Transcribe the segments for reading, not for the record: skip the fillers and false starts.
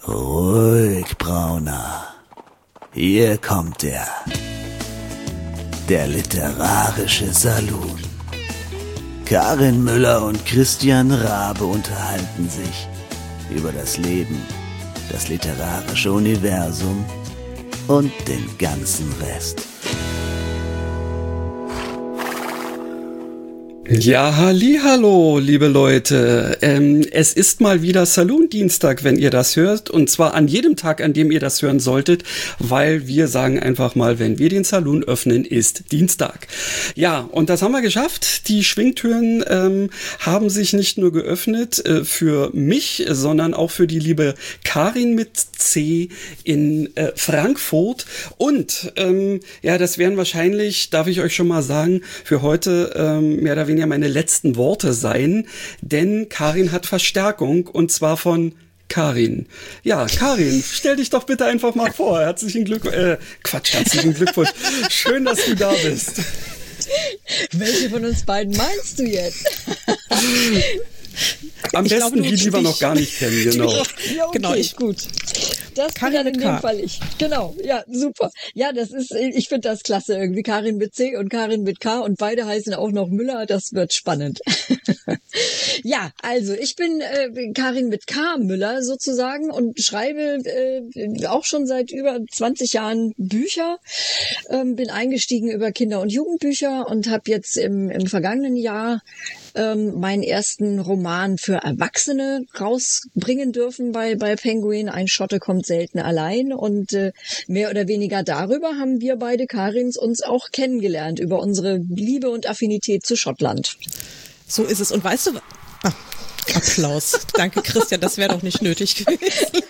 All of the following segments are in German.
Ruhig, Brauner. Hier kommt er. Der literarische Saloon. Karin Müller und Christian Rabe unterhalten sich über das Leben, das literarische Universum und den ganzen Rest. Ja, hallihallo, liebe Leute. Es ist mal wieder Saloon-Dienstag, wenn ihr das hört. Und zwar an jedem Tag, an dem ihr das hören solltet, weil wir sagen einfach mal, wenn wir den Saloon öffnen, ist Dienstag. Ja, und das haben wir geschafft. Die Schwingtüren haben sich nicht nur geöffnet für mich, sondern auch für die liebe Karin mit C in Frankfurt. Und ja, das wären wahrscheinlich, darf ich euch schon mal sagen, für heute mehr oder weniger meine letzten Worte sein, denn Karin hat Verstärkung und zwar von Karin. Ja, Karin, stell dich doch bitte einfach mal vor. Herzlichen Glückwunsch. Herzlichen Glückwunsch. Schön, dass du da bist. Welche von uns beiden meinst du jetzt? Am besten die, die wir noch gar nicht kennen, genau. Ja, okay, genau, gut. Das Karin in dem Fall ich. Genau, ja, super. Ja, das ist, ich finde das klasse irgendwie. Karin mit C und Karin mit K und beide heißen auch noch Müller. Das wird spannend. Ja, also ich bin Karin mit K Müller sozusagen und schreibe auch schon seit über 20 Jahren Bücher. Bin eingestiegen über Kinder- und Jugendbücher und habe jetzt im vergangenen Jahr meinen ersten Roman für Erwachsene rausbringen dürfen bei Penguin. Ein Schotte kommt selten allein. Und mehr oder weniger darüber haben wir beide Karins uns auch kennengelernt, über unsere Liebe und Affinität zu Schottland. So ist es. Und weißt du, Applaus. Danke, Christian, das wäre doch nicht nötig gewesen.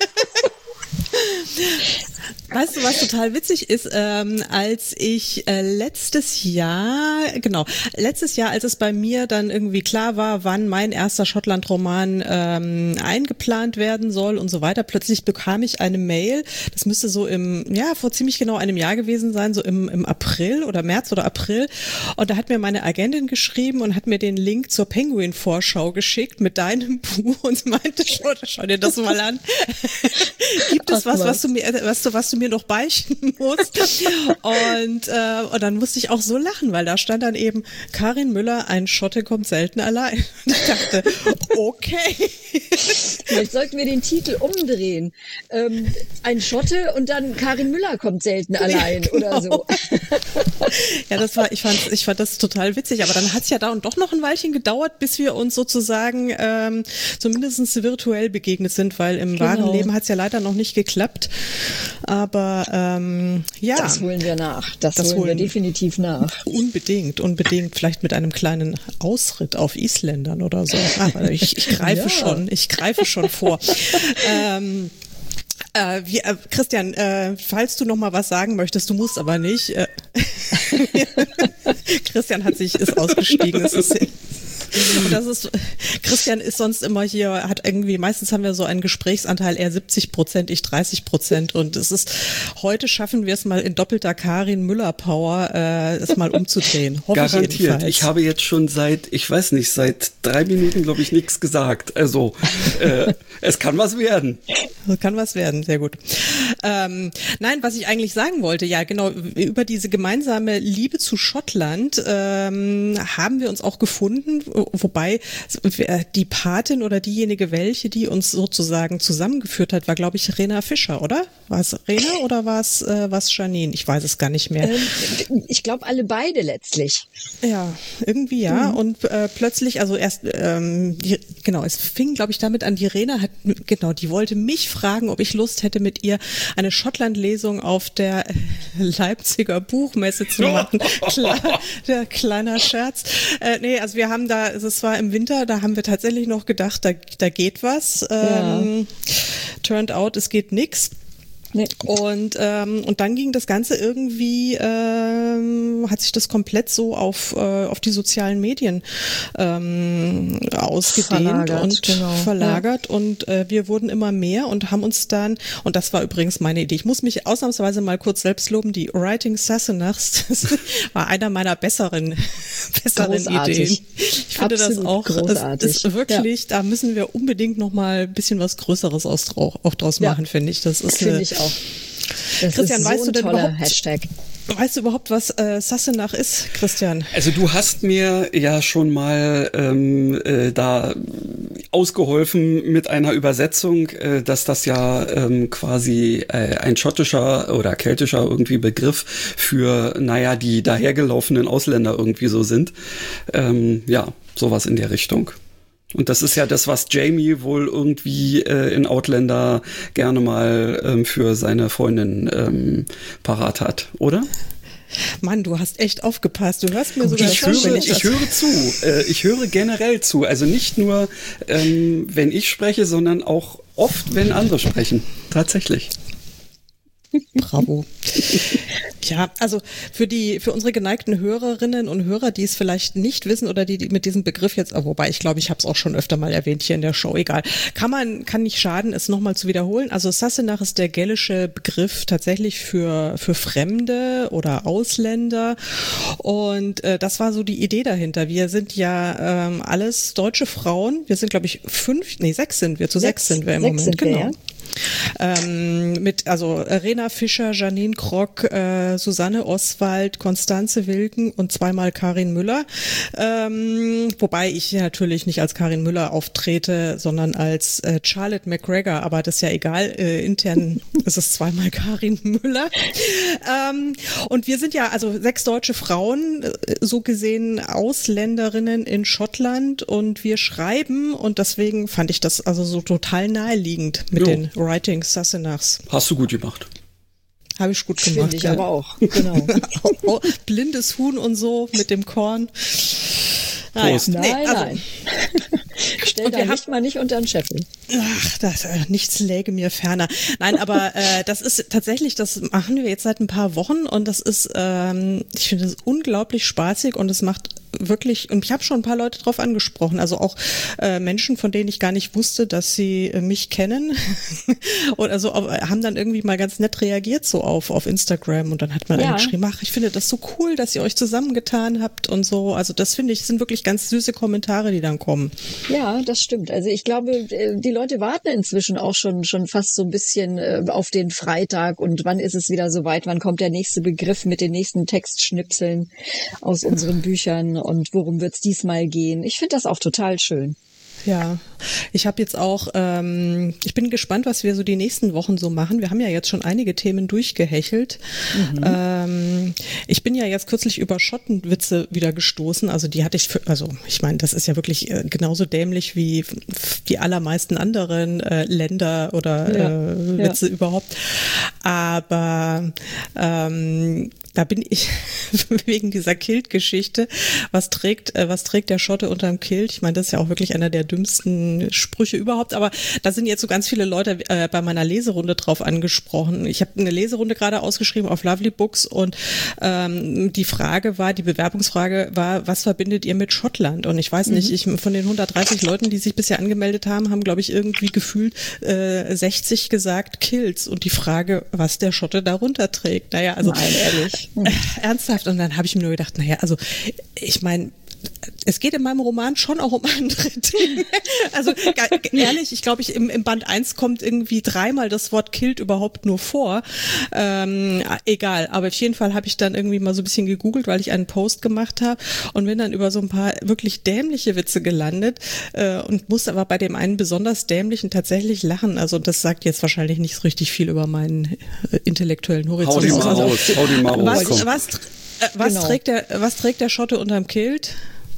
Weißt du, was total witzig ist, als ich letztes Jahr, als es bei mir dann irgendwie klar war, wann mein erster Schottland-Roman eingeplant werden soll und so weiter, plötzlich bekam ich eine Mail, das müsste so vor ziemlich genau einem Jahr gewesen sein, so im April oder März oder April, und da hat mir meine Agentin geschrieben und hat mir den Link zur Penguin-Vorschau geschickt mit deinem Buch und meinte, schau dir das mal an. Gibt es was du mir noch beichten musst? Und dann musste ich auch so lachen, weil da stand dann eben Karin Müller, ein Schotte kommt selten allein. Und ich dachte, okay. Vielleicht sollten wir den Titel umdrehen. Ein Schotte und dann Karin Müller kommt selten allein, genau. Oder so. Ja, ich fand das total witzig, aber dann hat es ja da und doch noch ein Weilchen gedauert, bis wir uns sozusagen zumindest virtuell begegnet sind, weil im wahren Leben hat es ja leider noch nicht geklappt. Aber ja. Das holen wir nach. Das holen wir definitiv nach. Unbedingt. Vielleicht mit einem kleinen Ausritt auf Isländern oder so. Aber ich greife schon vor. Christian, falls du noch mal was sagen möchtest, du musst aber nicht. Christian ist ausgestiegen. Christian ist sonst immer hier, meistens haben wir so einen Gesprächsanteil, eher 70%, ich 30%, und heute schaffen wir es mal in doppelter Karin Müller Power, es mal umzudrehen. Garantiert. Ich habe jetzt schon seit 3 Minuten, glaube ich, nichts gesagt. Also, es kann was werden. Kann was werden, sehr gut. Nein, was ich eigentlich sagen wollte, ja genau, über diese gemeinsame Liebe zu Schottland haben wir uns auch gefunden, wobei die Patin oder diejenige, die uns sozusagen zusammengeführt hat, war, glaube ich, Rena Fischer, oder? War es Rena oder war es Janine? Ich weiß es gar nicht mehr. Ich glaube, alle beide letztlich. Ja, irgendwie ja. Und plötzlich, also erst, es fing, glaube ich, damit an, die Rena die wollte mich fragen, ob ich Lust hätte, mit ihr eine Schottland-Lesung auf der Leipziger Buchmesse zu machen. Kleiner Scherz. Also wir haben es war im Winter, da haben wir tatsächlich noch gedacht, da geht was. Turned out, es geht nix. Nee. Und dann ging das Ganze irgendwie, hat sich das komplett so auf die sozialen Medien ausgedehnt verlagert. Und wir wurden immer mehr und haben uns dann, und das war übrigens meine Idee, ich muss mich ausnahmsweise mal kurz selbst loben, die Writing Sassenachs, das war einer meiner besseren Ideen. Ich finde absolut das auch großartig. Ist wirklich, da müssen wir unbedingt noch mal ein bisschen was Größeres auch draus machen, finde ich. Das ist finde ich auch. Das Christian, ist so weißt du denn überhaupt, Hashtag. Weißt du überhaupt, was Sassenach ist, Christian? Also du hast mir ja schon mal da ausgeholfen mit einer Übersetzung, dass das ja quasi ein schottischer oder keltischer irgendwie Begriff für, die dahergelaufenen Ausländer irgendwie so sind. Sowas in der Richtung. Und das ist ja das, was Jamie wohl irgendwie in Outlander gerne mal für seine Freundin parat hat, oder? Mann, du hast echt aufgepasst. Du hörst mir sogar zu. Ich höre zu. Ich höre generell zu. Also nicht nur, wenn ich spreche, sondern auch oft, wenn andere sprechen. Tatsächlich. Bravo. Ja, also für unsere geneigten Hörerinnen und Hörer, die es vielleicht nicht wissen oder die mit diesem Begriff jetzt, wobei ich glaube, ich habe es auch schon öfter mal erwähnt hier in der Show, egal, kann nicht schaden, es nochmal zu wiederholen. Also Sassenach ist der gälische Begriff tatsächlich für Fremde oder Ausländer und das war so die Idee dahinter. Wir sind ja alles deutsche Frauen, wir sind glaube ich 6 sind wir, zu 6 sind wir im Moment, genau. Ja. Also Rena Fischer, Janine Krock, Susanne Oswald, Konstanze Wilken und zweimal Karin Müller. Wobei ich natürlich nicht als Karin Müller auftrete, sondern als Charlotte McGregor, aber das ist ja egal. Intern ist es zweimal Karin Müller. Und wir sind ja also 6 deutsche Frauen, so gesehen Ausländerinnen in Schottland und wir schreiben und deswegen fand ich das also so total naheliegend mit den Writing Sassenachs. Hast du gut gemacht. Habe ich gut gemacht. Finde ich aber auch, genau. Blindes Huhn und so mit dem Korn. Prost. Nein. Stell da mal nicht unter den Scheffel. Ach, nichts läge mir ferner. Nein, aber das ist tatsächlich, das machen wir jetzt seit ein paar Wochen und das ist, ich finde das unglaublich spaßig und es macht wirklich, und ich habe schon ein paar Leute drauf angesprochen, also auch Menschen, von denen ich gar nicht wusste, dass sie mich kennen oder so, haben dann irgendwie mal ganz nett reagiert so auf Instagram und dann hat man geschrieben, ach, ich finde das so cool, dass ihr euch zusammengetan habt und so, also das finde ich, sind wirklich ganz süße Kommentare, die dann kommen. Ja, das stimmt, also ich glaube, die Leute warten inzwischen auch schon fast so ein bisschen auf den Freitag und wann ist es wieder soweit, wann kommt der nächste Begriff mit den nächsten Textschnipseln aus unseren Büchern und worum wird's diesmal gehen. Ich finde das auch total schön. Ja, ich habe jetzt auch, ich bin gespannt, was wir so die nächsten Wochen so machen. Wir haben ja jetzt schon einige Themen durchgehechelt. Ich bin ja jetzt kürzlich über Schottenwitze wieder gestoßen. Also die hatte ich, ich meine, das ist ja wirklich genauso dämlich wie die allermeisten anderen Länder oder Witze überhaupt. Aber da bin ich wegen dieser Kilt-Geschichte. Was trägt der Schotte unterm Kilt? Ich meine, das ist ja auch wirklich einer der dümmsten Sprüche überhaupt. Aber da sind jetzt so ganz viele Leute bei meiner Leserunde drauf angesprochen. Ich habe eine Leserunde gerade ausgeschrieben auf Lovely Books und die Bewerbungsfrage war, was verbindet ihr mit Schottland? Und ich weiß nicht, von den 130 Leuten, die sich bisher angemeldet haben, glaube ich irgendwie gefühlt 60 gesagt Kilts. Und die Frage, was der Schotte darunter trägt. Naja, also nein, ehrlich. Ernsthaft. Und dann habe ich mir nur gedacht, naja, also ich meine, es geht in meinem Roman schon auch um andere Dinge. Also ehrlich, ich glaube, im Band 1 kommt irgendwie 3-mal das Wort Kilt überhaupt nur vor. Egal, aber auf jeden Fall habe ich dann irgendwie mal so ein bisschen gegoogelt, weil ich einen Post gemacht habe und bin dann über so ein paar wirklich dämliche Witze gelandet und musste aber bei dem einen besonders dämlichen tatsächlich lachen. Also das sagt jetzt wahrscheinlich nicht so richtig viel über meinen intellektuellen Horizont. Hau die mal raus. Was trägt der Schotte unterm Kilt?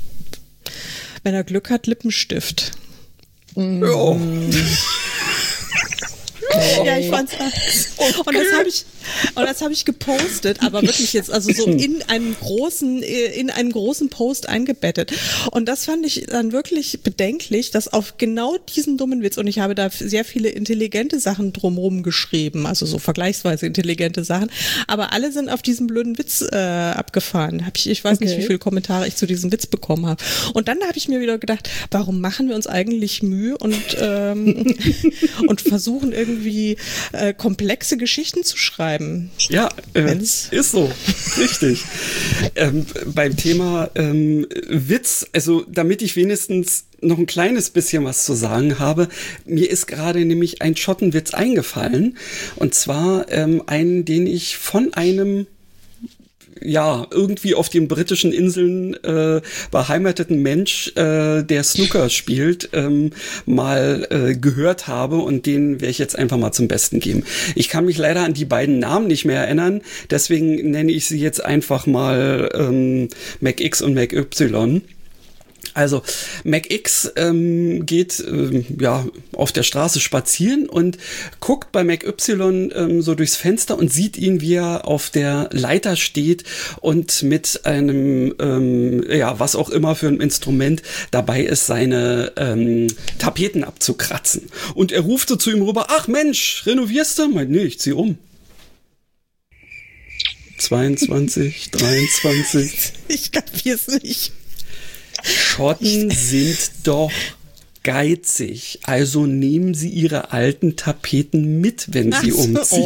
Wenn er Glück hat, Lippenstift. Ja. Okay. Ja, ich fand's und das habe ich gepostet, aber wirklich jetzt also so in einen großen Post eingebettet. Und das fand ich dann wirklich bedenklich, dass auf genau diesen dummen Witz, und ich habe da sehr viele intelligente Sachen drumherum geschrieben, also so vergleichsweise intelligente Sachen, aber alle sind auf diesen blöden Witz abgefahren. Ich weiß nicht, wie viele Kommentare ich zu diesem Witz bekommen habe. Und dann habe ich mir wieder gedacht, warum machen wir uns eigentlich Mühe und versuchen irgendwie komplexe Geschichten zu schreiben. Ja, ist so, richtig. Beim Thema Witz, also damit ich wenigstens noch ein kleines bisschen was zu sagen habe, mir ist gerade nämlich ein Schottenwitz eingefallen, und zwar einen, den ich von einem irgendwie auf den britischen Inseln beheimateten Mensch, der Snooker spielt, mal gehört habe, und den werde ich jetzt einfach mal zum Besten geben. Ich kann mich leider an die beiden Namen nicht mehr erinnern, deswegen nenne ich sie jetzt einfach mal MacX und MacY. Also MacX geht auf der Straße spazieren und guckt bei MacY so durchs Fenster und sieht ihn, wie er auf der Leiter steht und mit einem was auch immer für ein Instrument dabei ist, seine Tapeten abzukratzen. Und er ruft so zu ihm rüber: Ach Mensch, renovierst du? Meint, nee, ich zieh um. 22, 23. Ich kapier's nicht. Schotten sind doch geizig, also nehmen Sie Ihre alten Tapeten mit, wenn Sie umziehen.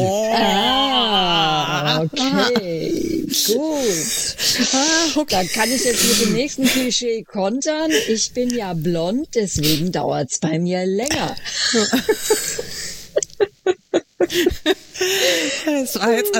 Okay, gut. Da kann ich jetzt mit dem nächsten Klischee kontern. Ich bin ja blond, deswegen dauert's bei mir länger. Das war jetzt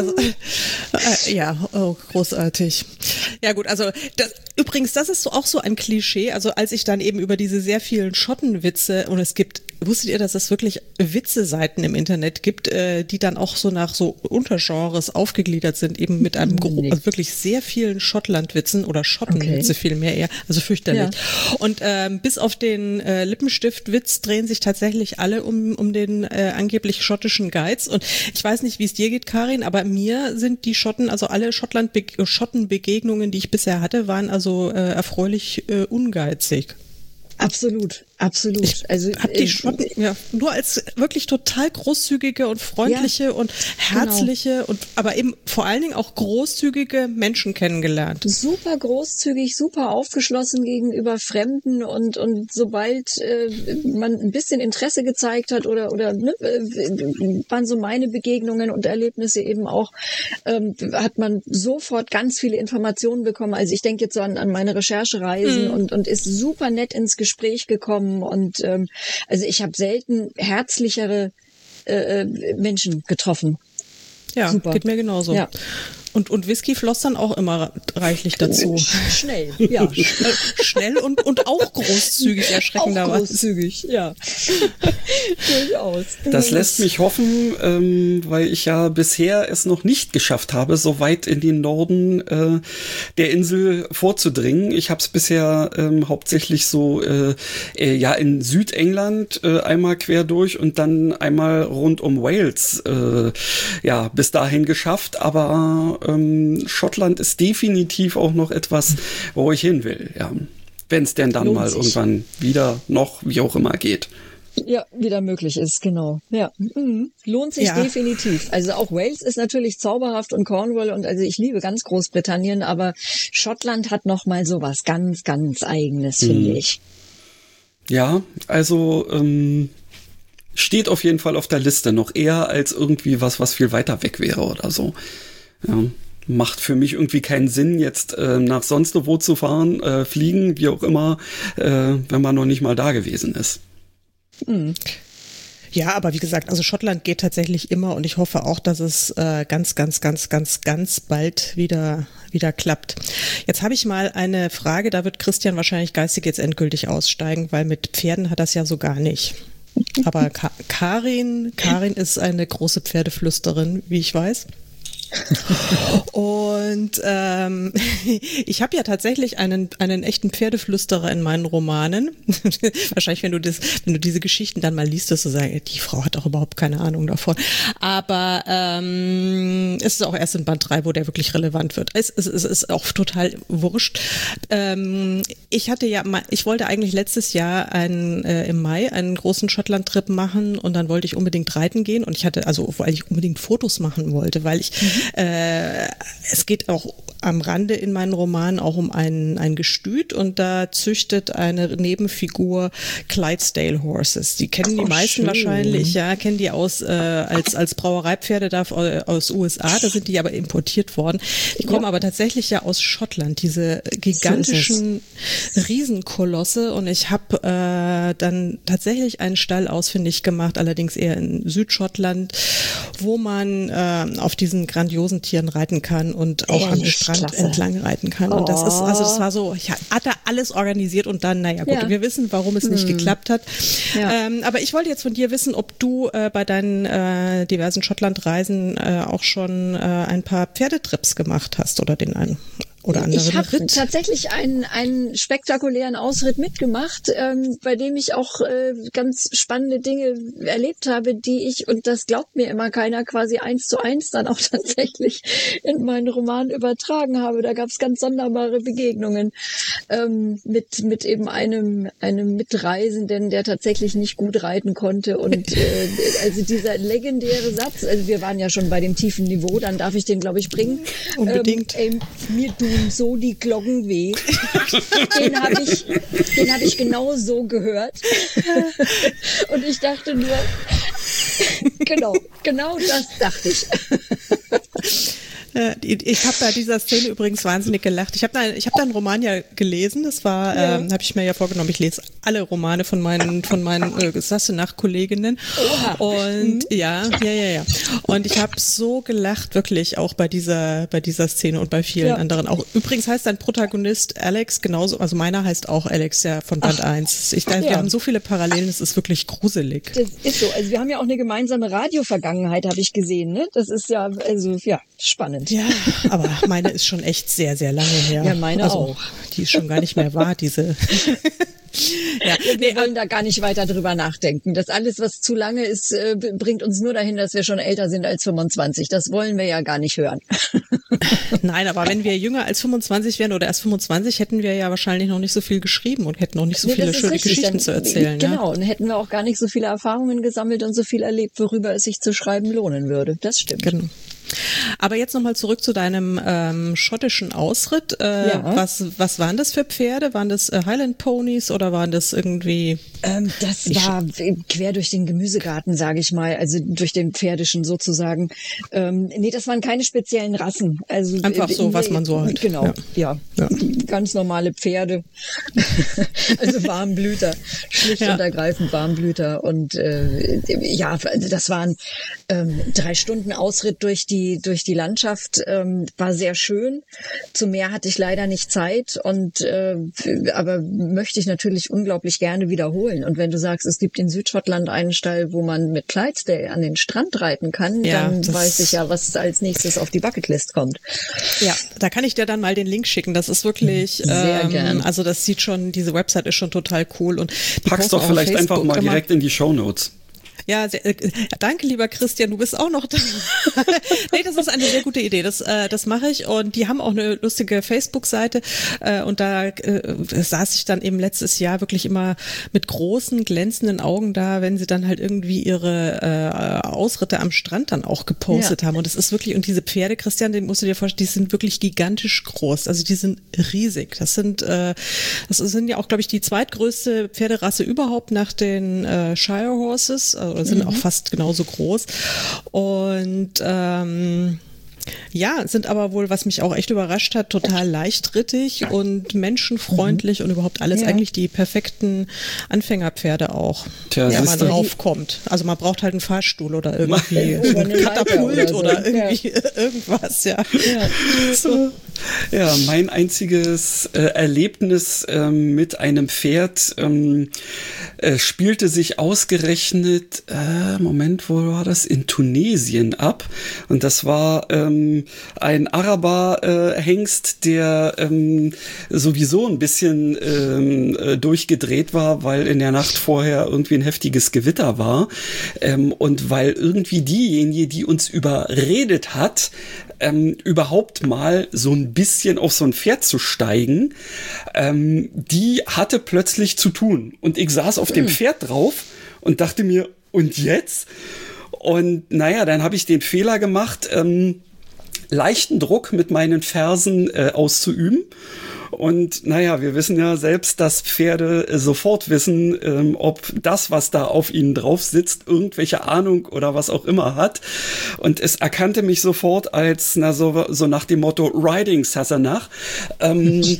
großartig. Ja gut, also übrigens, das ist auch so ein Klischee, also als ich dann eben über diese sehr vielen Schottenwitze, und wusstet ihr, dass es wirklich Witze-Seiten im Internet gibt, die dann auch so nach so Untergenres aufgegliedert sind, eben mit einem also wirklich sehr vielen Schottlandwitzen oder Schottenwitze vielmehr eher, also fürchterlich. Ja. Und bis auf den Lippenstiftwitz drehen sich tatsächlich alle um den angeblich schottischen Geiz. Und ich weiß nicht, wie es dir geht, Karin, aber mir sind die Schotten, also alle Schottenbegegnungen, die ich bisher hatte, waren also erfreulich ungeizig. Absolut. Also die Schotten nur als wirklich total großzügige und freundliche und herzliche aber eben vor allen Dingen auch großzügige Menschen kennengelernt. Super großzügig, super aufgeschlossen gegenüber Fremden und sobald man ein bisschen Interesse gezeigt hat oder waren so meine Begegnungen und Erlebnisse eben auch, hat man sofort ganz viele Informationen bekommen. Also ich denke jetzt so an meine Recherchereisen und ist super nett ins Gespräch gekommen. Und also ich habe selten herzlichere Menschen getroffen. Ja, super. Geht mir genauso. Ja. Und Whisky floss dann auch immer reichlich dazu. Schnell, ja. Schnell und auch großzügig, erschreckenderweise. Auch großzügig, ja. Durchaus. Das lässt mich hoffen, weil ich ja bisher es noch nicht geschafft habe, so weit in den Norden der Insel vorzudringen. Ich habe es bisher hauptsächlich so in Südengland einmal quer durch und dann einmal rund um Wales bis dahin geschafft, aber Schottland ist definitiv auch noch etwas, wo ich hin will, ja. Wenn es denn dann mal irgendwann wieder noch, wie auch immer, geht. Ja, wieder möglich ist, genau. Ja, lohnt sich definitiv. Also auch Wales ist natürlich zauberhaft und Cornwall und also ich liebe ganz Großbritannien, aber Schottland hat noch mal so was ganz, ganz Eigenes, finde ich. Ja, also steht auf jeden Fall auf der Liste, noch eher als irgendwie was viel weiter weg wäre oder so. Ja, macht für mich irgendwie keinen Sinn, jetzt nach sonst wo zu fahren, fliegen, wie auch immer, wenn man noch nicht mal da gewesen ist. Ja, aber wie gesagt, also Schottland geht tatsächlich immer und ich hoffe auch, dass es ganz bald wieder klappt. Jetzt habe ich mal eine Frage, da wird Christian wahrscheinlich geistig jetzt endgültig aussteigen, weil mit Pferden hat das ja so gar nicht. Aber Karin ist eine große Pferdeflüsterin, wie ich weiß. Und Und ich habe ja tatsächlich einen echten Pferdeflüsterer in meinen Romanen. Wahrscheinlich, wenn du diese Geschichten dann mal liest, dass du sagst, die Frau hat doch überhaupt keine Ahnung davon. Aber es ist auch erst in Band 3, wo der wirklich relevant wird. Es ist auch total wurscht. Ich wollte eigentlich letztes Jahr im Mai einen großen Schottland-Trip machen und dann wollte ich unbedingt reiten gehen und weil ich unbedingt Fotos machen wollte, weil es geht auch am Rande in meinen Romanen auch um ein Gestüt und da züchtet eine Nebenfigur Clydesdale Horses. Die kennen die meisten schön. Wahrscheinlich, kennen die als Brauereipferde da aus USA, da sind die aber importiert worden. Die kommen aber tatsächlich ja aus Schottland, diese gigantischen Riesenkolosse und ich habe dann tatsächlich einen Stall ausfindig gemacht, allerdings eher in Südschottland, wo man auf diesen grandiosen Tieren reiten kann und auch am Strand entlang reiten kann. Und das war so, ich hatte alles organisiert und dann, wir wissen, warum es nicht geklappt hat. Ja. Aber ich wollte jetzt von dir wissen, ob du bei deinen diversen Schottlandreisen auch schon ein paar Pferdetrips gemacht hast oder den einen. Ich habe tatsächlich einen spektakulären Ausritt mitgemacht, bei dem ich auch ganz spannende Dinge erlebt habe, die ich, und das glaubt mir immer keiner, quasi 1:1 dann auch tatsächlich in meinen Roman übertragen habe. Da gab es ganz sonderbare Begegnungen mit eben einem Mitreisenden, der tatsächlich nicht gut reiten konnte. Und also dieser legendäre Satz, also wir waren ja schon bei dem tiefen Niveau, dann darf ich den, glaube ich, bringen. Unbedingt. Mir tun so die Glocken weh. Den hab ich genau so gehört. Und ich dachte nur, genau das dachte ich. Ich habe bei dieser Szene übrigens wahnsinnig gelacht. Ich habe da einen Roman ja gelesen. Das war, habe ich mir ja vorgenommen. Ich lese alle Romane von meinen Sasse-Nacht-Kolleginnen. Und ja. Und ich habe so gelacht, wirklich auch bei dieser Szene und bei vielen anderen. Auch übrigens heißt dein Protagonist Alex genauso. Also meiner heißt auch Alex, ja, von Band 1. Wir haben so viele Parallelen. Es ist wirklich gruselig. Das ist so. Also wir haben ja auch eine gemeinsame Radio-Vergangenheit, habe ich gesehen. Ne? Das ist ja spannend. Ja, aber meine ist schon echt sehr, sehr lange her. Ja, meine auch. Die ist schon gar nicht mehr wahr, diese. Wir wollen da gar nicht weiter drüber nachdenken. Das alles, was zu lange ist, bringt uns nur dahin, dass wir schon älter sind als 25. Das wollen wir ja gar nicht hören. Nein, aber wenn wir jünger als 25 wären oder erst 25, hätten wir ja wahrscheinlich noch nicht so viel geschrieben und hätten noch nicht so viele schöne Geschichten zu erzählen. Genau, und hätten wir auch gar nicht so viele Erfahrungen gesammelt und so viel erlebt, worüber es sich zu schreiben lohnen würde. Das stimmt. Genau. Aber jetzt nochmal zurück zu deinem schottischen Ausritt. Was waren das für Pferde? Waren das Highland Ponys oder waren das irgendwie? Das war quer durch den Gemüsegarten, sage ich mal, also durch den pferdischen sozusagen. Das waren keine speziellen Rassen. Also einfach so, was man so hat. Genau, ja. Ganz normale Pferde. Also Warmblüter, schlicht und ergreifend Warmblüter. Und das waren 3 Stunden Ausritt durch die Landschaft, war sehr schön. Zum Meer hatte ich leider nicht Zeit aber möchte ich natürlich unglaublich gerne wiederholen. Und wenn du sagst, es gibt in Südschottland einen Stall, wo man mit Clydesdale an den Strand reiten kann, dann weiß ich ja, was als nächstes auf die Bucketlist kommt. Ja, da kann ich dir dann mal den Link schicken. Das ist wirklich, sehr gern. Also das sieht schon, diese Website ist schon total cool. Und pack's doch vielleicht einfach mal direkt in die Shownotes. Ja, danke, lieber Christian, du bist auch noch da. Nee, das ist eine sehr gute Idee. Das mache ich. Und die haben auch eine lustige Facebook-Seite. Und da saß ich dann eben letztes Jahr wirklich immer mit großen, glänzenden Augen da, wenn sie dann halt irgendwie ihre Ausritte am Strand dann auch gepostet haben. Und es ist wirklich, und diese Pferde, Christian, den musst du dir vorstellen, die sind wirklich gigantisch groß. Also die sind riesig. Das sind ja auch, glaube ich, die zweitgrößte Pferderasse überhaupt nach den Shire Horses. Oder sind auch fast genauso groß. Und sind aber wohl, was mich auch echt überrascht hat, total leichtrittig und menschenfreundlich und überhaupt alles eigentlich die perfekten Anfängerpferde auch, wenn man draufkommt. Also man braucht halt einen Fahrstuhl oder irgendwie ein Katapult oder irgendwie irgendwas, So. Ja, mein einziges Erlebnis mit einem Pferd spielte sich ausgerechnet, Moment, wo war das? In Tunesien ab. Und das war ein Araber-Hengst, der sowieso ein bisschen durchgedreht war, weil in der Nacht vorher irgendwie ein heftiges Gewitter war. Und weil irgendwie diejenige, die uns überredet hat, überhaupt mal so ein bisschen auf so ein Pferd zu steigen, die hatte plötzlich zu tun. Und ich saß auf dem Pferd drauf und dachte mir, und jetzt? Und naja, dann habe ich den Fehler gemacht, leichten Druck mit meinen Fersen auszuüben. Und naja, wir wissen ja selbst, dass Pferde sofort wissen, ob das, was da auf ihnen drauf sitzt, irgendwelche Ahnung oder was auch immer hat. Und es erkannte mich sofort als, so nach dem Motto, Riding Sassenach. Und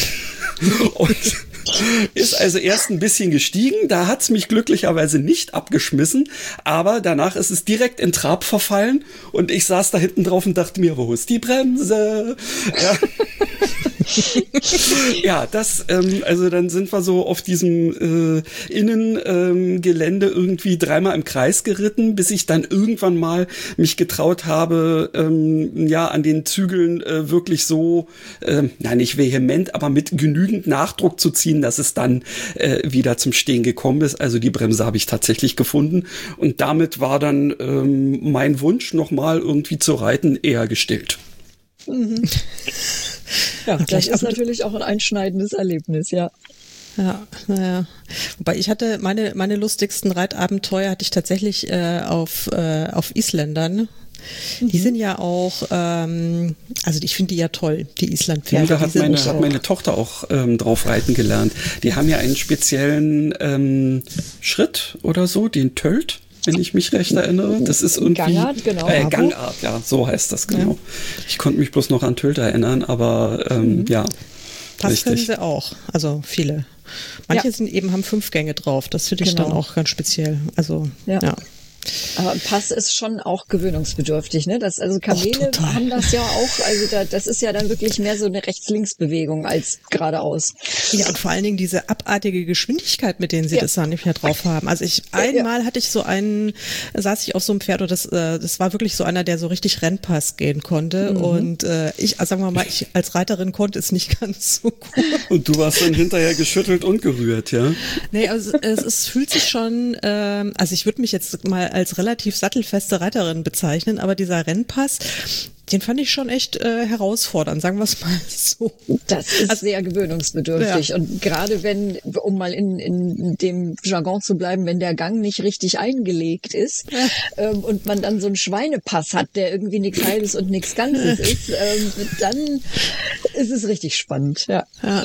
ist also erst ein bisschen gestiegen, da hat's mich glücklicherweise nicht abgeschmissen, aber danach ist es direkt in Trab verfallen und ich saß da hinten drauf und dachte mir, wo ist die Bremse? Ja. Ja, das, also dann sind wir so auf diesem Innengelände irgendwie dreimal im Kreis geritten, bis ich dann irgendwann mal mich getraut habe, ja, an den Zügeln wirklich so, nicht vehement, aber mit genügend Nachdruck zu ziehen, dass es dann wieder zum Stehen gekommen ist. Also die Bremse habe ich tatsächlich gefunden und damit war dann mein Wunsch, nochmal irgendwie zu reiten, eher gestillt. Mhm. Ja, das ist natürlich auch ein einschneidendes Erlebnis, ja. Ja, naja. Wobei ich hatte meine lustigsten Reitabenteuer hatte ich tatsächlich auf Isländern. Die sind ja auch, also ich finde die ja toll, die Islandpferde. Ja, da hat meine Tochter auch drauf reiten gelernt. Die haben ja einen speziellen Schritt oder so, den Tölt, wenn ich mich recht erinnere. Das ist irgendwie Gangart, genau. Gangart, ja, so heißt das genau. Ja. Ich konnte mich bloß noch an Tölt erinnern, aber ja. Das richtig. können sie auch, also viele. Manche haben 5 Gänge drauf, das finde ich dann auch ganz speziell. Also, ja. Aber Pass ist schon auch gewöhnungsbedürftig, ne? Also Kamele haben das ja auch, also das ist ja dann wirklich mehr so eine Rechts-Links-Bewegung als geradeaus. Ja, und vor allen Dingen diese abartige Geschwindigkeit, mit denen sie das dann nicht mehr drauf haben. Also einmal hatte ich saß ich auf so einem Pferd und das war wirklich so einer, der so richtig Rennpass gehen konnte. Mhm. Und ich als Reiterin konnte es nicht ganz so gut. Und du warst dann hinterher geschüttelt und gerührt, ja? Nee, also es fühlt sich schon, also ich würde mich jetzt mal als relativ sattelfeste Reiterin bezeichnen, aber dieser Rennpass, den fand ich schon echt herausfordernd, sagen wir es mal so. Das ist sehr gewöhnungsbedürftig. Ja. Und gerade wenn, um mal in dem Jargon zu bleiben, wenn der Gang nicht richtig eingelegt ist und man dann so einen Schweinepass hat, der irgendwie nichts Halbes und nichts Ganzes ist, dann ist es richtig spannend. Ja.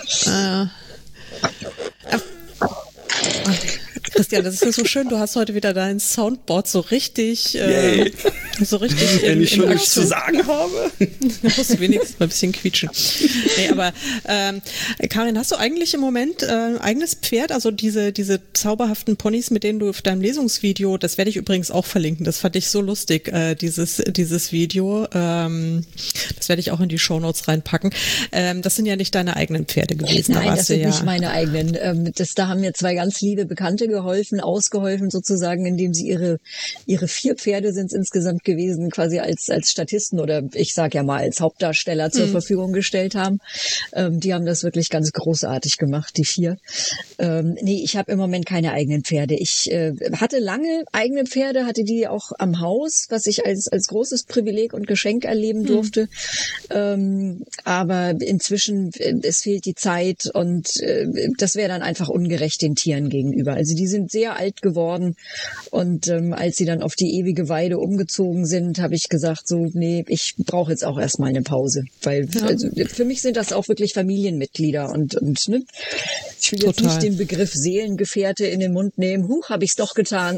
Christian, das ist ja so schön, du hast heute wieder dein Soundboard so richtig, wenn ich schon nichts zu sagen habe. Du musst wenigstens mal ein bisschen quietschen. Nee, aber Karin, hast du eigentlich im Moment eigenes Pferd? Also diese zauberhaften Ponys, mit denen du auf deinem Lesungsvideo, das werde ich übrigens auch verlinken, das fand ich so lustig, dieses Video, das werde ich auch in die Shownotes reinpacken. Das sind ja nicht deine eigenen Pferde gewesen. Nein, das sind nicht meine eigenen. Da haben mir 2 ganz liebe Bekannte ausgeholfen sozusagen, indem sie ihre 4 Pferde sind es insgesamt gewesen, quasi als Statisten oder ich sage ja mal als Hauptdarsteller zur Verfügung gestellt haben. Die haben das wirklich ganz großartig gemacht, die 4. Nee, ich habe im Moment keine eigenen Pferde. Ich hatte lange eigene Pferde, hatte die auch am Haus, was ich als großes Privileg und Geschenk erleben durfte. Aber inzwischen, es fehlt die Zeit und das wäre dann einfach ungerecht den Tieren gegenüber. Also die sind sehr alt geworden und als sie dann auf die ewige Weide umgezogen sind, habe ich gesagt, so, nee, ich brauche jetzt auch erstmal eine Pause, weil also, für mich sind das auch wirklich Familienmitglieder und ne, ich will jetzt nicht den Begriff Seelengefährte in den Mund nehmen. Habe ich's doch getan.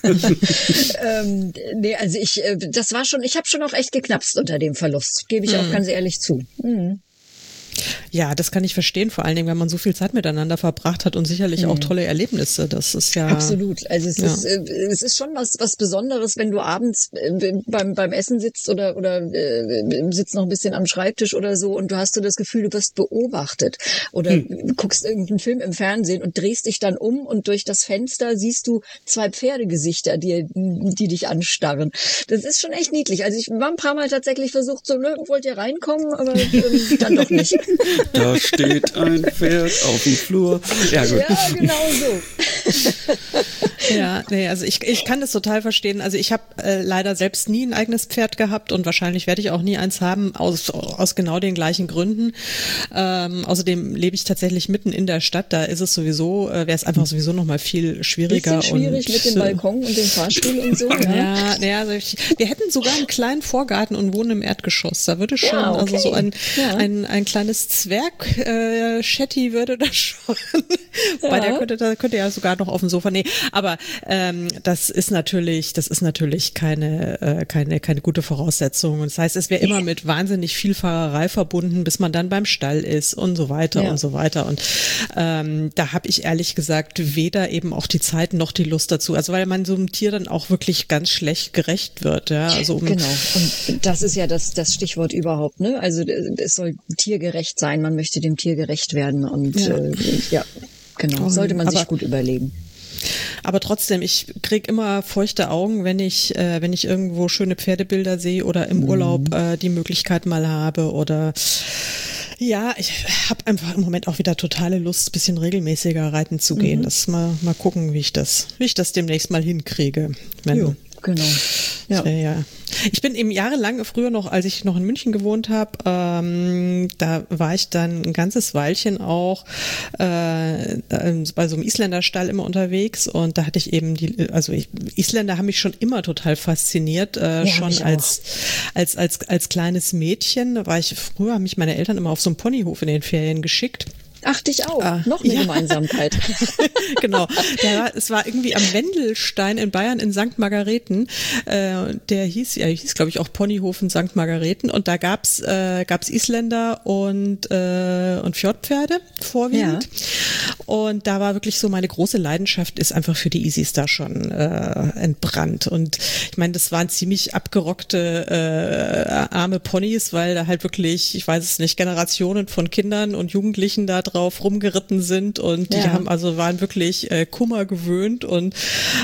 Nee, also ich habe schon auch echt geknapst unter dem Verlust, gebe ich auch ganz ehrlich zu. Mhm. Ja, das kann ich verstehen, vor allen Dingen, wenn man so viel Zeit miteinander verbracht hat und sicherlich auch tolle Erlebnisse. Das ist ja absolut. Also es ist schon was Besonderes, wenn du abends beim Essen sitzt oder sitzt noch ein bisschen am Schreibtisch oder so und du hast so das Gefühl, du wirst beobachtet oder guckst irgendeinen Film im Fernsehen und drehst dich dann um und durch das Fenster siehst du 2 Pferdegesichter, die dich anstarren. Das ist schon echt niedlich. Also ich war ein paar Mal tatsächlich versucht, so, wollt ihr reinkommen, aber dann doch nicht. Da steht ein Pferd auf dem Flur. Ja, gut. Ja, genau so. Ja, nee, also ich kann das total verstehen. Also ich habe leider selbst nie ein eigenes Pferd gehabt und wahrscheinlich werde ich auch nie eins haben, aus genau den gleichen Gründen. Außerdem lebe ich tatsächlich mitten in der Stadt, da ist es sowieso, wäre es einfach sowieso noch mal viel schwieriger. Bisschen schwierig und, mit dem Balkon und dem Fahrstuhl und so. Ja, also wir hätten sogar einen kleinen Vorgarten und wohnen im Erdgeschoss. Da würde schon, also so ein kleines Zwerg-Shetty würde das schon. Bei der könnte ja sogar noch auf dem Sofa. Nee, aber das ist natürlich keine gute Voraussetzung. Und das heißt, es wäre immer mit wahnsinnig viel Fahrerei verbunden, bis man dann beim Stall ist und so weiter und so weiter. Und da habe ich ehrlich gesagt weder eben auch die Zeit noch die Lust dazu. Also weil man so einem Tier dann auch wirklich ganz schlecht gerecht wird. Ja? Also genau. Und das ist ja das Stichwort überhaupt. Ne? Also es soll tiergerecht sein. Man möchte dem Tier gerecht werden. Und genau. Sollte man sich gut überlegen. Aber trotzdem, ich krieg immer feuchte Augen, wenn ich irgendwo schöne Pferdebilder sehe oder im Urlaub die Möglichkeit mal habe oder ja, ich habe einfach im Moment auch wieder totale Lust, ein bisschen regelmäßiger reiten zu gehen. Das mal gucken, wie ich das demnächst mal hinkriege. Genau. Ja. Ich bin eben jahrelang, früher noch, als ich noch in München gewohnt habe, da war ich dann ein ganzes Weilchen auch bei so einem Isländerstall immer unterwegs und da hatte ich eben Isländer haben mich schon immer total fasziniert, schon als kleines Mädchen. Früher haben mich meine Eltern immer auf so einen Ponyhof in den Ferien geschickt. Ach, dich auch. Noch eine Gemeinsamkeit. Genau. Es war irgendwie am Wendelstein in Bayern in St. Margareten. Der hieß, glaube ich, auch Ponyhof in St. Margareten. Und da gab's Isländer und Fjordpferde vorwiegend. Ja. Und da war wirklich so meine große Leidenschaft ist einfach für die Isis da schon entbrannt. Und ich meine, das waren ziemlich abgerockte arme Ponys, weil da halt wirklich, ich weiß es nicht, Generationen von Kindern und Jugendlichen da drauf rumgeritten sind und die waren wirklich Kummer gewöhnt und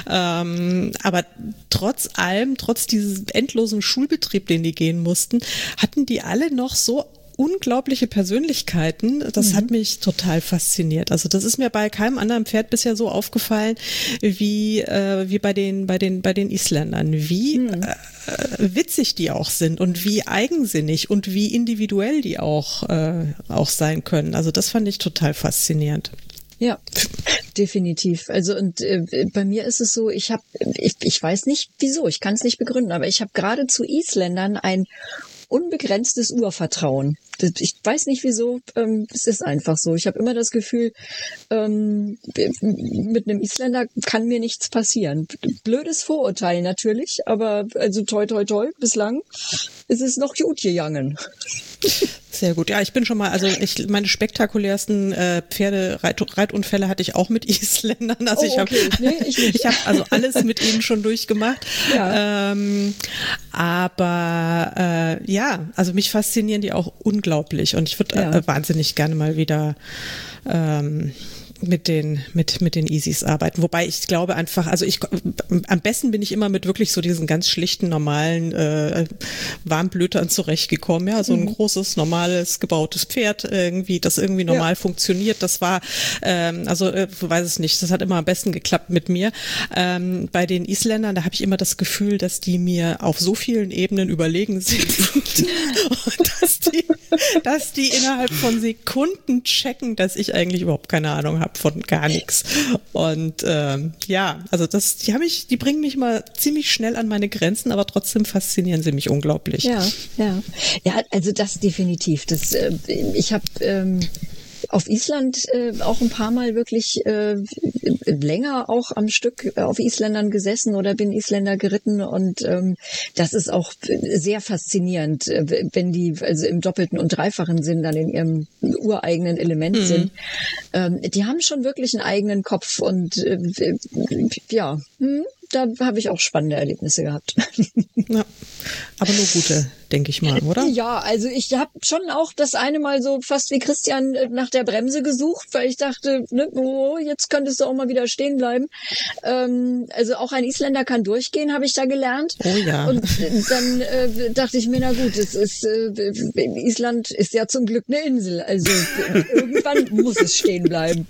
aber trotz diesem endlosen Schulbetrieb, den die gehen mussten, hatten die alle noch so unglaubliche Persönlichkeiten. Das hat mich total fasziniert. Also das ist mir bei keinem anderen Pferd bisher so aufgefallen wie bei den Isländern. Wie witzig die auch sind und wie eigensinnig und wie individuell die auch sein können. Also das fand ich total faszinierend. Ja, definitiv. Also und bei mir ist es so, ich weiß nicht wieso, ich kann es nicht begründen, aber ich habe gerade zu Isländern ein unbegrenztes Urvertrauen. Ich weiß nicht wieso, es ist einfach so. Ich habe immer das Gefühl, mit einem Isländer kann mir nichts passieren. Blödes Vorurteil natürlich, aber also toi toi toi, bislang ist es noch gut gegangen. Sehr gut. Ja, ich bin schon mal, meine spektakulärsten Pferde-Reitunfälle hatte ich auch mit Isländern. Also ich habe also alles mit ihnen schon durchgemacht. Ja. Also mich faszinieren die auch unglaublich und ich würde wahnsinnig gerne mal wieder mit den Isis arbeiten. Wobei ich glaube einfach, am besten bin ich immer mit wirklich so diesen ganz schlichten, normalen Warmblütern zurechtgekommen. Ja, so ein großes, normales, gebautes Pferd irgendwie, das irgendwie normal funktioniert. Das war, weiß es nicht, das hat immer am besten geklappt mit mir. Bei den Isländern, da habe ich immer das Gefühl, dass die mir auf so vielen Ebenen überlegen sind und dass die innerhalb von Sekunden checken, dass ich eigentlich überhaupt keine Ahnung habe von gar nichts. Und die bringen mich mal ziemlich schnell an meine Grenzen, aber trotzdem faszinieren sie mich unglaublich. Ja, also das definitiv. Ich habe auf Island auch ein paar Mal wirklich länger auch am Stück auf Isländern gesessen oder bin Isländer geritten und das ist auch sehr faszinierend, wenn die also im doppelten und dreifachen Sinn dann in ihrem ureigenen Element sind. Die haben schon wirklich einen eigenen Kopf und da habe ich auch spannende Erlebnisse gehabt. Ja, aber nur gute, denke ich mal, oder? Ja, also ich habe schon auch das eine Mal so fast wie Christian nach der Bremse gesucht, weil ich dachte, jetzt könntest du auch mal wieder stehen bleiben. Also auch ein Isländer kann durchgehen, habe ich da gelernt. Oh ja. Und dann dachte ich mir, na gut, Island ist ja zum Glück eine Insel, also irgendwann muss es stehen bleiben.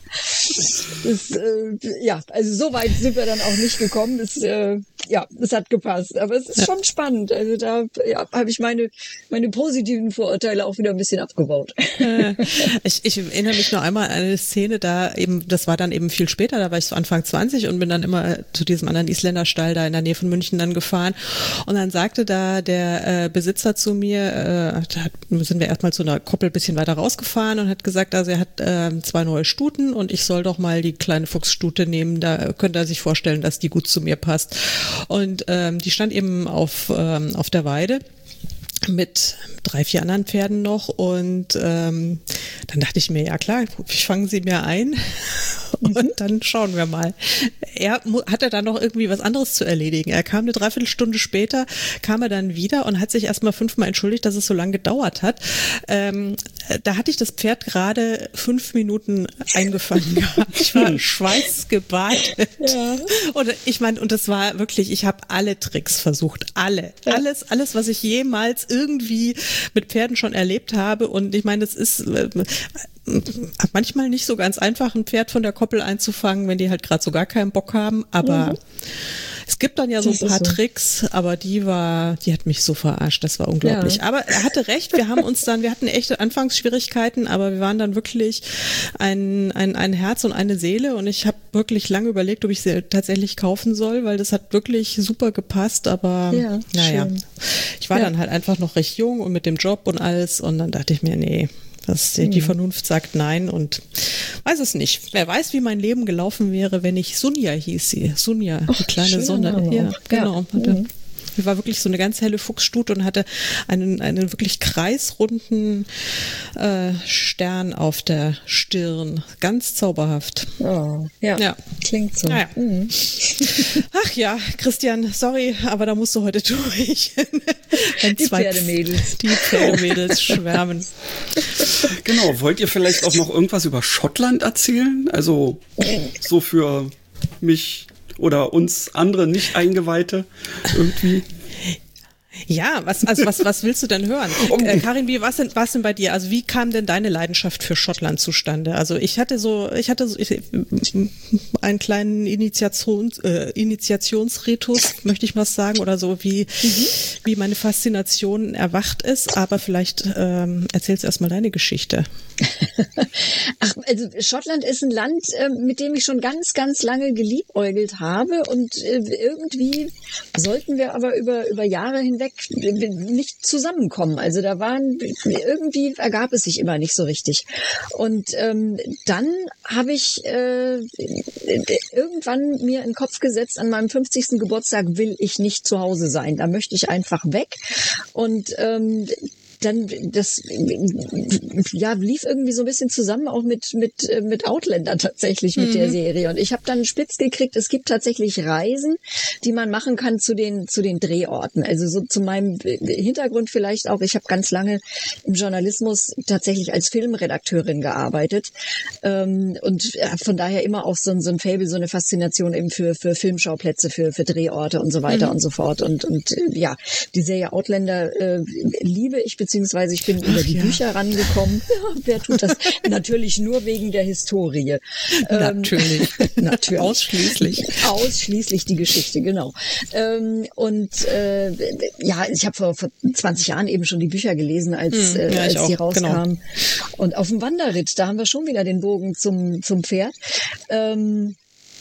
Also so weit sind wir dann auch nicht gekommen. Es hat gepasst, aber es ist schon spannend. Also da habe ich meine positiven Vorurteile auch wieder ein bisschen abgebaut. Ich erinnere mich noch einmal an eine Szene, das war dann eben viel später, da war ich so Anfang 20 und bin dann immer zu diesem anderen Isländerstall da in der Nähe von München dann gefahren und dann sagte da der Besitzer zu mir, sind wir erstmal zu einer Koppel ein bisschen weiter rausgefahren und hat gesagt, also er hat 2 neue Stuten und ich soll doch mal die kleine Fuchsstute nehmen, da könnte er sich vorstellen, dass die gut zu mir passt. Und die stand eben auf der Weide mit 3, 4 anderen Pferden noch und dann dachte ich mir, ja klar, ich fange sie mir ein und dann schauen wir mal. Er hatte dann noch irgendwie was anderes zu erledigen. Er kam eine Dreiviertelstunde später, kam er dann wieder und hat sich erstmal 5-mal entschuldigt, dass es so lange gedauert hat. Da hatte ich das Pferd gerade 5 Minuten eingefangen gehabt. Ich war schweißgebadet. Ja. Und ich meine, und das war wirklich, ich habe alle Tricks versucht. Alles, was ich jemals irgendwie mit Pferden schon erlebt habe. Und ich meine, das ist manchmal nicht so ganz einfach, ein Pferd von der Koppel einzufangen, wenn die halt gerade so gar keinen Bock haben. Aber es gibt dann ja so ein paar Tricks, aber die hat mich so verarscht, das war unglaublich. Ja. Aber er hatte recht, wir hatten echte Anfangsschwierigkeiten, aber wir waren dann wirklich ein Herz und eine Seele und ich habe wirklich lange überlegt, ob ich sie tatsächlich kaufen soll, weil das hat wirklich super gepasst, aber ich war dann halt einfach noch recht jung und mit dem Job und alles und dann dachte ich mir, nee, die Vernunft sagt nein und weiß es nicht. Wer weiß, wie mein Leben gelaufen wäre, wenn ich Sunja hieß sie. Sunja, die kleine Sonne. Ja, genau. Die war wirklich so eine ganz helle Fuchsstute und hatte einen wirklich kreisrunden Stern auf der Stirn. Ganz zauberhaft. Oh, ja. Klingt so. Naja. Ach ja, Christian, sorry, aber da musst du heute durch. Die Pferdemmädels schwärmen. Genau, wollt ihr vielleicht auch noch irgendwas über Schottland erzählen? Also so für mich oder uns andere Nicht-Eingeweihte irgendwie? Ja, was willst du denn hören? Karin, wie war's denn bei dir? Also wie kam denn deine Leidenschaft für Schottland zustande? Also ich hatte einen kleinen Initiationsritus, möchte ich mal sagen, oder so, wie meine Faszination erwacht ist. Aber vielleicht erzählst du erstmal deine Geschichte. Ach, also Schottland ist ein Land, mit dem ich schon ganz, ganz lange geliebäugelt habe und irgendwie sollten wir aber über Jahre hinweg nicht zusammenkommen. Also irgendwie ergab es sich immer nicht so richtig. Und dann habe ich irgendwann mir in den Kopf gesetzt, an meinem 50. Geburtstag will ich nicht zu Hause sein. Da möchte ich einfach weg. Und dann lief irgendwie so ein bisschen zusammen auch mit Outlander tatsächlich mit der Serie. Und ich habe dann spitz gekriegt, es gibt tatsächlich Reisen, die man machen kann zu den Drehorten. Also so zu meinem Hintergrund vielleicht auch. Ich habe ganz lange im Journalismus tatsächlich als Filmredakteurin gearbeitet und von daher immer auch so ein Faible, so eine Faszination eben für Filmschauplätze, für Drehorte und so weiter und so fort. Und die Serie Outlander liebe ich, beziehungsweise ich bin über die Bücher rangekommen. Ja, wer tut das? Natürlich nur wegen der Historie. Natürlich. Ausschließlich die Geschichte, genau. Ich habe vor 20 Jahren eben schon die Bücher gelesen, als die rauskamen. Genau. Und auf dem Wanderritt, da haben wir schon wieder den Bogen zum Pferd.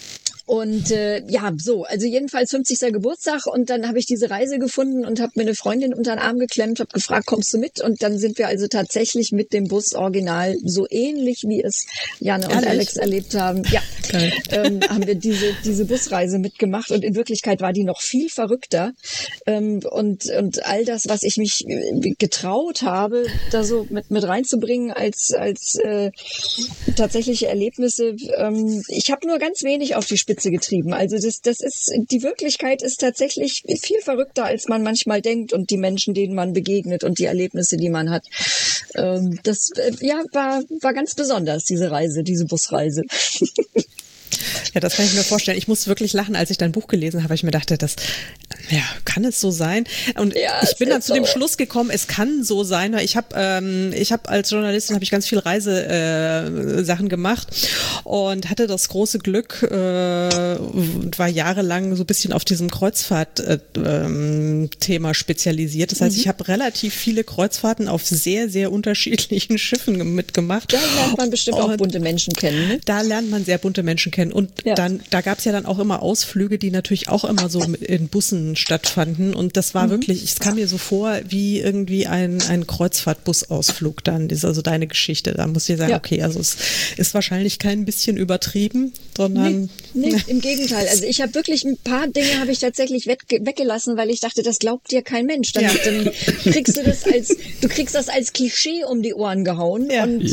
Und also jedenfalls 50. Geburtstag und dann habe ich diese Reise gefunden und habe mir eine Freundin unter den Arm geklemmt, habe gefragt, kommst du mit? Und dann sind wir also tatsächlich mit dem Bus original, so ähnlich wie es Jana und Alex erlebt haben. Ja, haben wir diese Busreise mitgemacht und in Wirklichkeit war die noch viel verrückter. Und all das, was ich mich getraut habe, da so mit reinzubringen als tatsächliche Erlebnisse. Ich habe nur ganz wenig auf die Spitze getrieben. Also die Wirklichkeit ist tatsächlich viel verrückter, als man manchmal denkt und die Menschen, denen man begegnet und die Erlebnisse, die man hat. Das war ganz besonders, diese Busreise. Ja, das kann ich mir vorstellen. Ich muss wirklich lachen, als ich dein Buch gelesen habe. Ich mir dachte, kann es so sein? Und ich bin dann zu dem Schluss gekommen, es kann so sein. Ich habe als Journalistin ganz viel Reisesachen gemacht und hatte das große Glück, war jahrelang so ein bisschen auf diesem Kreuzfahrt-Thema spezialisiert. Das heißt, ich habe relativ viele Kreuzfahrten auf sehr, sehr unterschiedlichen Schiffen mitgemacht. Da lernt man bestimmt auch bunte Menschen kennen. Ne? Da lernt man sehr bunte Menschen kennen. Und da gab es ja dann auch immer Ausflüge, die natürlich auch immer so in Bussen stattfanden. Und das war wirklich, es kam mir so vor, wie irgendwie ein Kreuzfahrtbusausflug dann. Das ist also deine Geschichte. Da muss ich sagen, okay, also es ist wahrscheinlich kein bisschen übertrieben, sondern... Nee, im Gegenteil. Also ich habe wirklich ein paar Dinge tatsächlich weggelassen, weil ich dachte, das glaubt dir kein Mensch. Dann kriegst du das als Klischee um die Ohren gehauen. Ja. Und,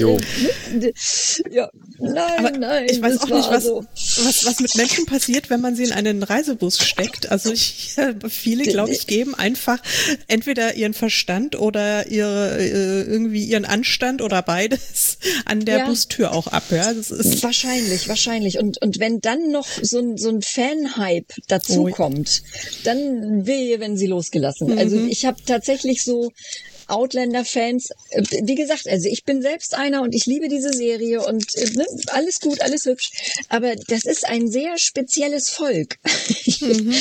nein. Ich weiß auch nicht, was mit Menschen passiert, wenn man sie in einen Reisebus steckt. Also viele, glaube ich, geben einfach entweder ihren Verstand oder irgendwie ihren Anstand oder beides an der Bustür auch ab. Ja, das ist wahrscheinlich. Und wenn dann noch so ein Fan-Hype dazu kommt, dann wehe, wenn sie losgelassen. Also ich habe tatsächlich so Outlander-Fans, wie gesagt, also ich bin selbst einer und ich liebe diese Serie und alles gut, alles hübsch, aber das ist ein sehr spezielles Volk. Ich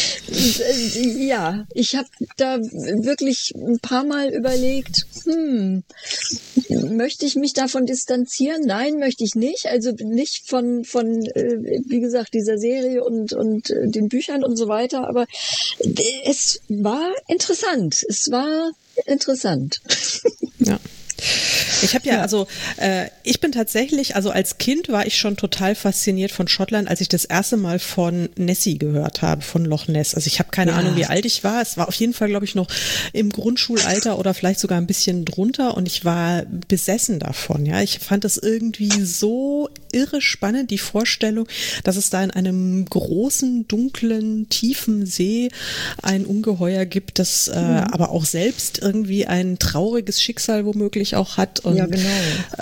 habe da wirklich ein paar Mal überlegt, möchte ich mich davon distanzieren? Nein, möchte ich nicht. Also nicht von wie gesagt, dieser Serie und den Büchern und so weiter, aber es war interessant. Ja. Ich habe ich bin tatsächlich, also als Kind war ich schon total fasziniert von Schottland, als ich das erste Mal von Nessie gehört habe, von Loch Ness. Also ich habe keine Ahnung, wie alt ich war. Es war auf jeden Fall, glaube ich, noch im Grundschulalter oder vielleicht sogar ein bisschen drunter und ich war besessen davon. Ja, ich fand das irgendwie so irre spannend, die Vorstellung, dass es da in einem großen, dunklen, tiefen See ein Ungeheuer gibt, das aber auch selbst irgendwie ein trauriges Schicksal womöglich auch hat. Und, ja, genau.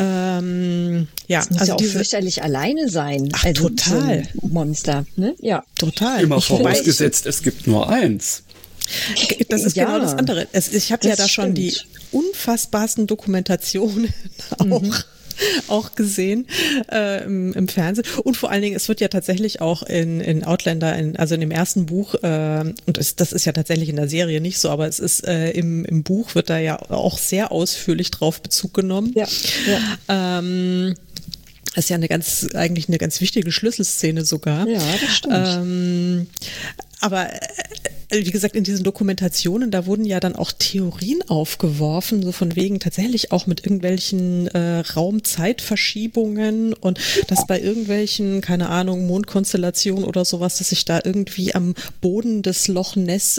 Das muss also auch fürchterlich alleine sein. Ach, also total. So ein Monster, ne? Ja. Total. Immer vorausgesetzt, es gibt nur eins. Das ist genau das andere. Ich habe ja da schon die unfassbarsten Dokumentationen auch gesehen im Fernsehen. Und vor allen Dingen, es wird ja tatsächlich auch in Outlander, also in dem ersten Buch, und das ist ja tatsächlich in der Serie nicht so, aber es ist im Buch wird da ja auch sehr ausführlich drauf Bezug genommen. Ja. Das ist ja eigentlich eine ganz wichtige Schlüsselszene sogar. Ja, das stimmt. Aber wie gesagt, in diesen Dokumentationen, da wurden ja dann auch Theorien aufgeworfen, so von wegen tatsächlich auch mit irgendwelchen Raum-Zeit-Verschiebungen und dass bei irgendwelchen, keine Ahnung, Mondkonstellationen oder sowas, dass sich da irgendwie am Boden des Loch Ness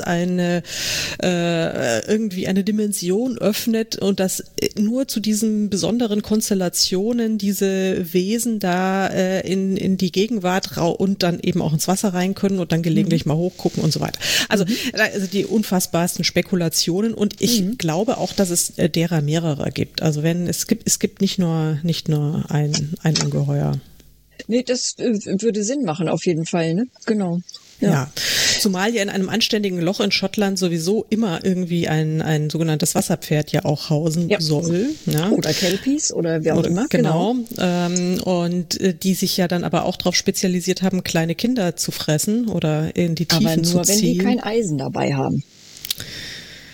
irgendwie eine Dimension öffnet und dass nur zu diesen besonderen Konstellationen diese Wesen da in die Gegenwart und dann eben auch ins Wasser rein können und dann gelegentlich mal hochgucken und so weiter. Also die unfassbarsten Spekulationen und ich glaube auch, dass es derer mehrere gibt. Also es gibt nicht nur ein Ungeheuer. Nee, das würde Sinn machen auf jeden Fall, ne? Genau. Ja, zumal ja in einem anständigen Loch in Schottland sowieso immer irgendwie ein sogenanntes Wasserpferd ja auch hausen soll. Ja. Oder Kelpies oder wer auch immer. Genau. Und die sich ja dann aber auch darauf spezialisiert haben, kleine Kinder zu fressen oder in die Tiefen zu ziehen. Aber nur, wenn die kein Eisen dabei haben.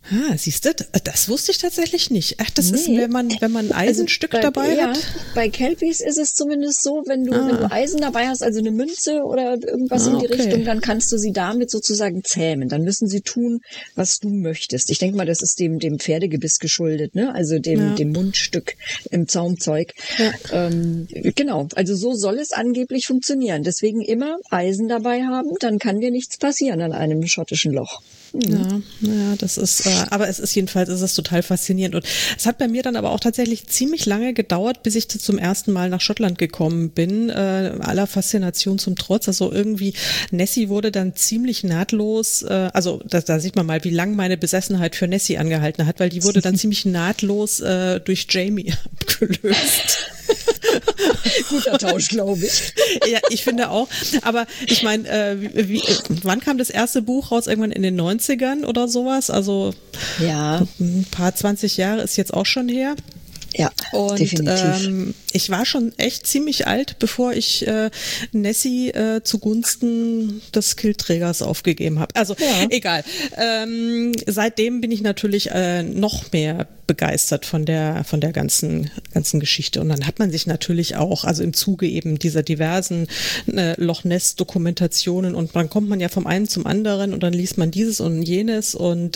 Siehst du, das wusste ich tatsächlich nicht. Ach, das ist, wenn man ein Eisenstück dabei hat? Bei Kelpies ist es zumindest so, wenn du Eisen dabei hast, also eine Münze oder irgendwas in die Richtung, dann kannst du sie damit sozusagen zähmen. Dann müssen sie tun, was du möchtest. Ich denke mal, das ist dem Pferdegebiss geschuldet, ne? Also dem Mundstück im Zaumzeug. Ja. Genau, also so soll es angeblich funktionieren. Deswegen immer Eisen dabei haben, dann kann dir nichts passieren an einem schottischen Loch. Ja, das ist, aber es ist total faszinierend. Und es hat bei mir dann aber auch tatsächlich ziemlich lange gedauert, bis ich zum ersten Mal nach Schottland gekommen bin, aller Faszination zum Trotz. Also irgendwie, Nessie wurde dann ziemlich nahtlos, also da sieht man mal, wie lang meine Besessenheit für Nessie angehalten hat, weil die wurde dann ziemlich nahtlos durch Jamie abgelöst. Guter Tausch, glaube ich. Ja, ich finde auch. Aber ich meine, wann kam das erste Buch raus? Irgendwann in den 90ern oder sowas? Also ein paar 20 Jahre ist jetzt auch schon her. Ja, und, definitiv. Ich war schon echt ziemlich alt, bevor ich Nessie zugunsten des Kiltträgers aufgegeben habe. Also egal. Seitdem bin ich natürlich noch mehr begeistert von der ganzen Geschichte. Und dann hat man sich natürlich auch, also im Zuge eben dieser diversen Loch Ness Dokumentationen, und dann kommt man ja vom einen zum anderen und dann liest man dieses und jenes und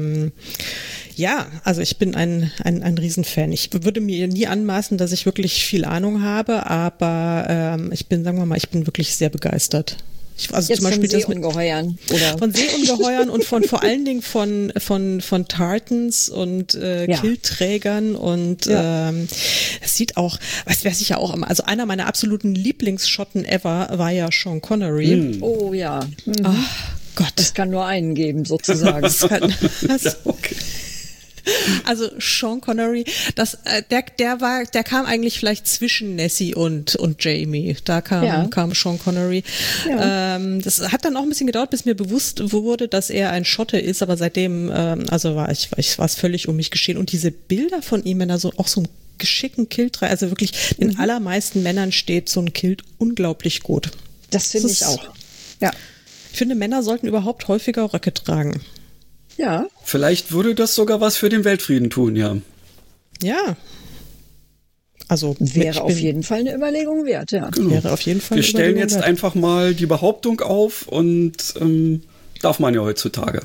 also ich bin ein Riesenfan. Ich würde mir nie anmaßen, dass ich wirklich viel Ahnung habe, aber ich bin wirklich sehr begeistert. Also jetzt zum Beispiel von Seeungeheuern, oder? Von Seeungeheuern und vor allen Dingen von Tartans und Kiltträgern und es sieht auch, was ich ja auch immer, also einer meiner absoluten Lieblingsschotten ever war ja Sean Connery. Oh ja. Ach Gott. Es kann nur einen geben, sozusagen. Okay. Also Sean Connery, der kam eigentlich vielleicht zwischen Nessie und Jamie. Da kam Sean Connery. Ja. Das hat dann auch ein bisschen gedauert, bis mir bewusst wurde, dass er ein Schotte ist, aber seitdem, war es völlig um mich geschehen. Und diese Bilder von ihm, wenn er so auch so einen geschickten Kilt, also wirklich den allermeisten Männern steht so ein Kilt unglaublich gut. Das finde ich auch. Ja. Ich finde, Männer sollten überhaupt häufiger Röcke tragen. Ja. Vielleicht würde das sogar was für den Weltfrieden tun, ja. Ja. Also wäre auf jeden Fall eine Überlegung wert, ja. Genau. Wäre auf jeden Fall. Wir stellen jetzt einfach mal die Behauptung auf und darf man ja heutzutage.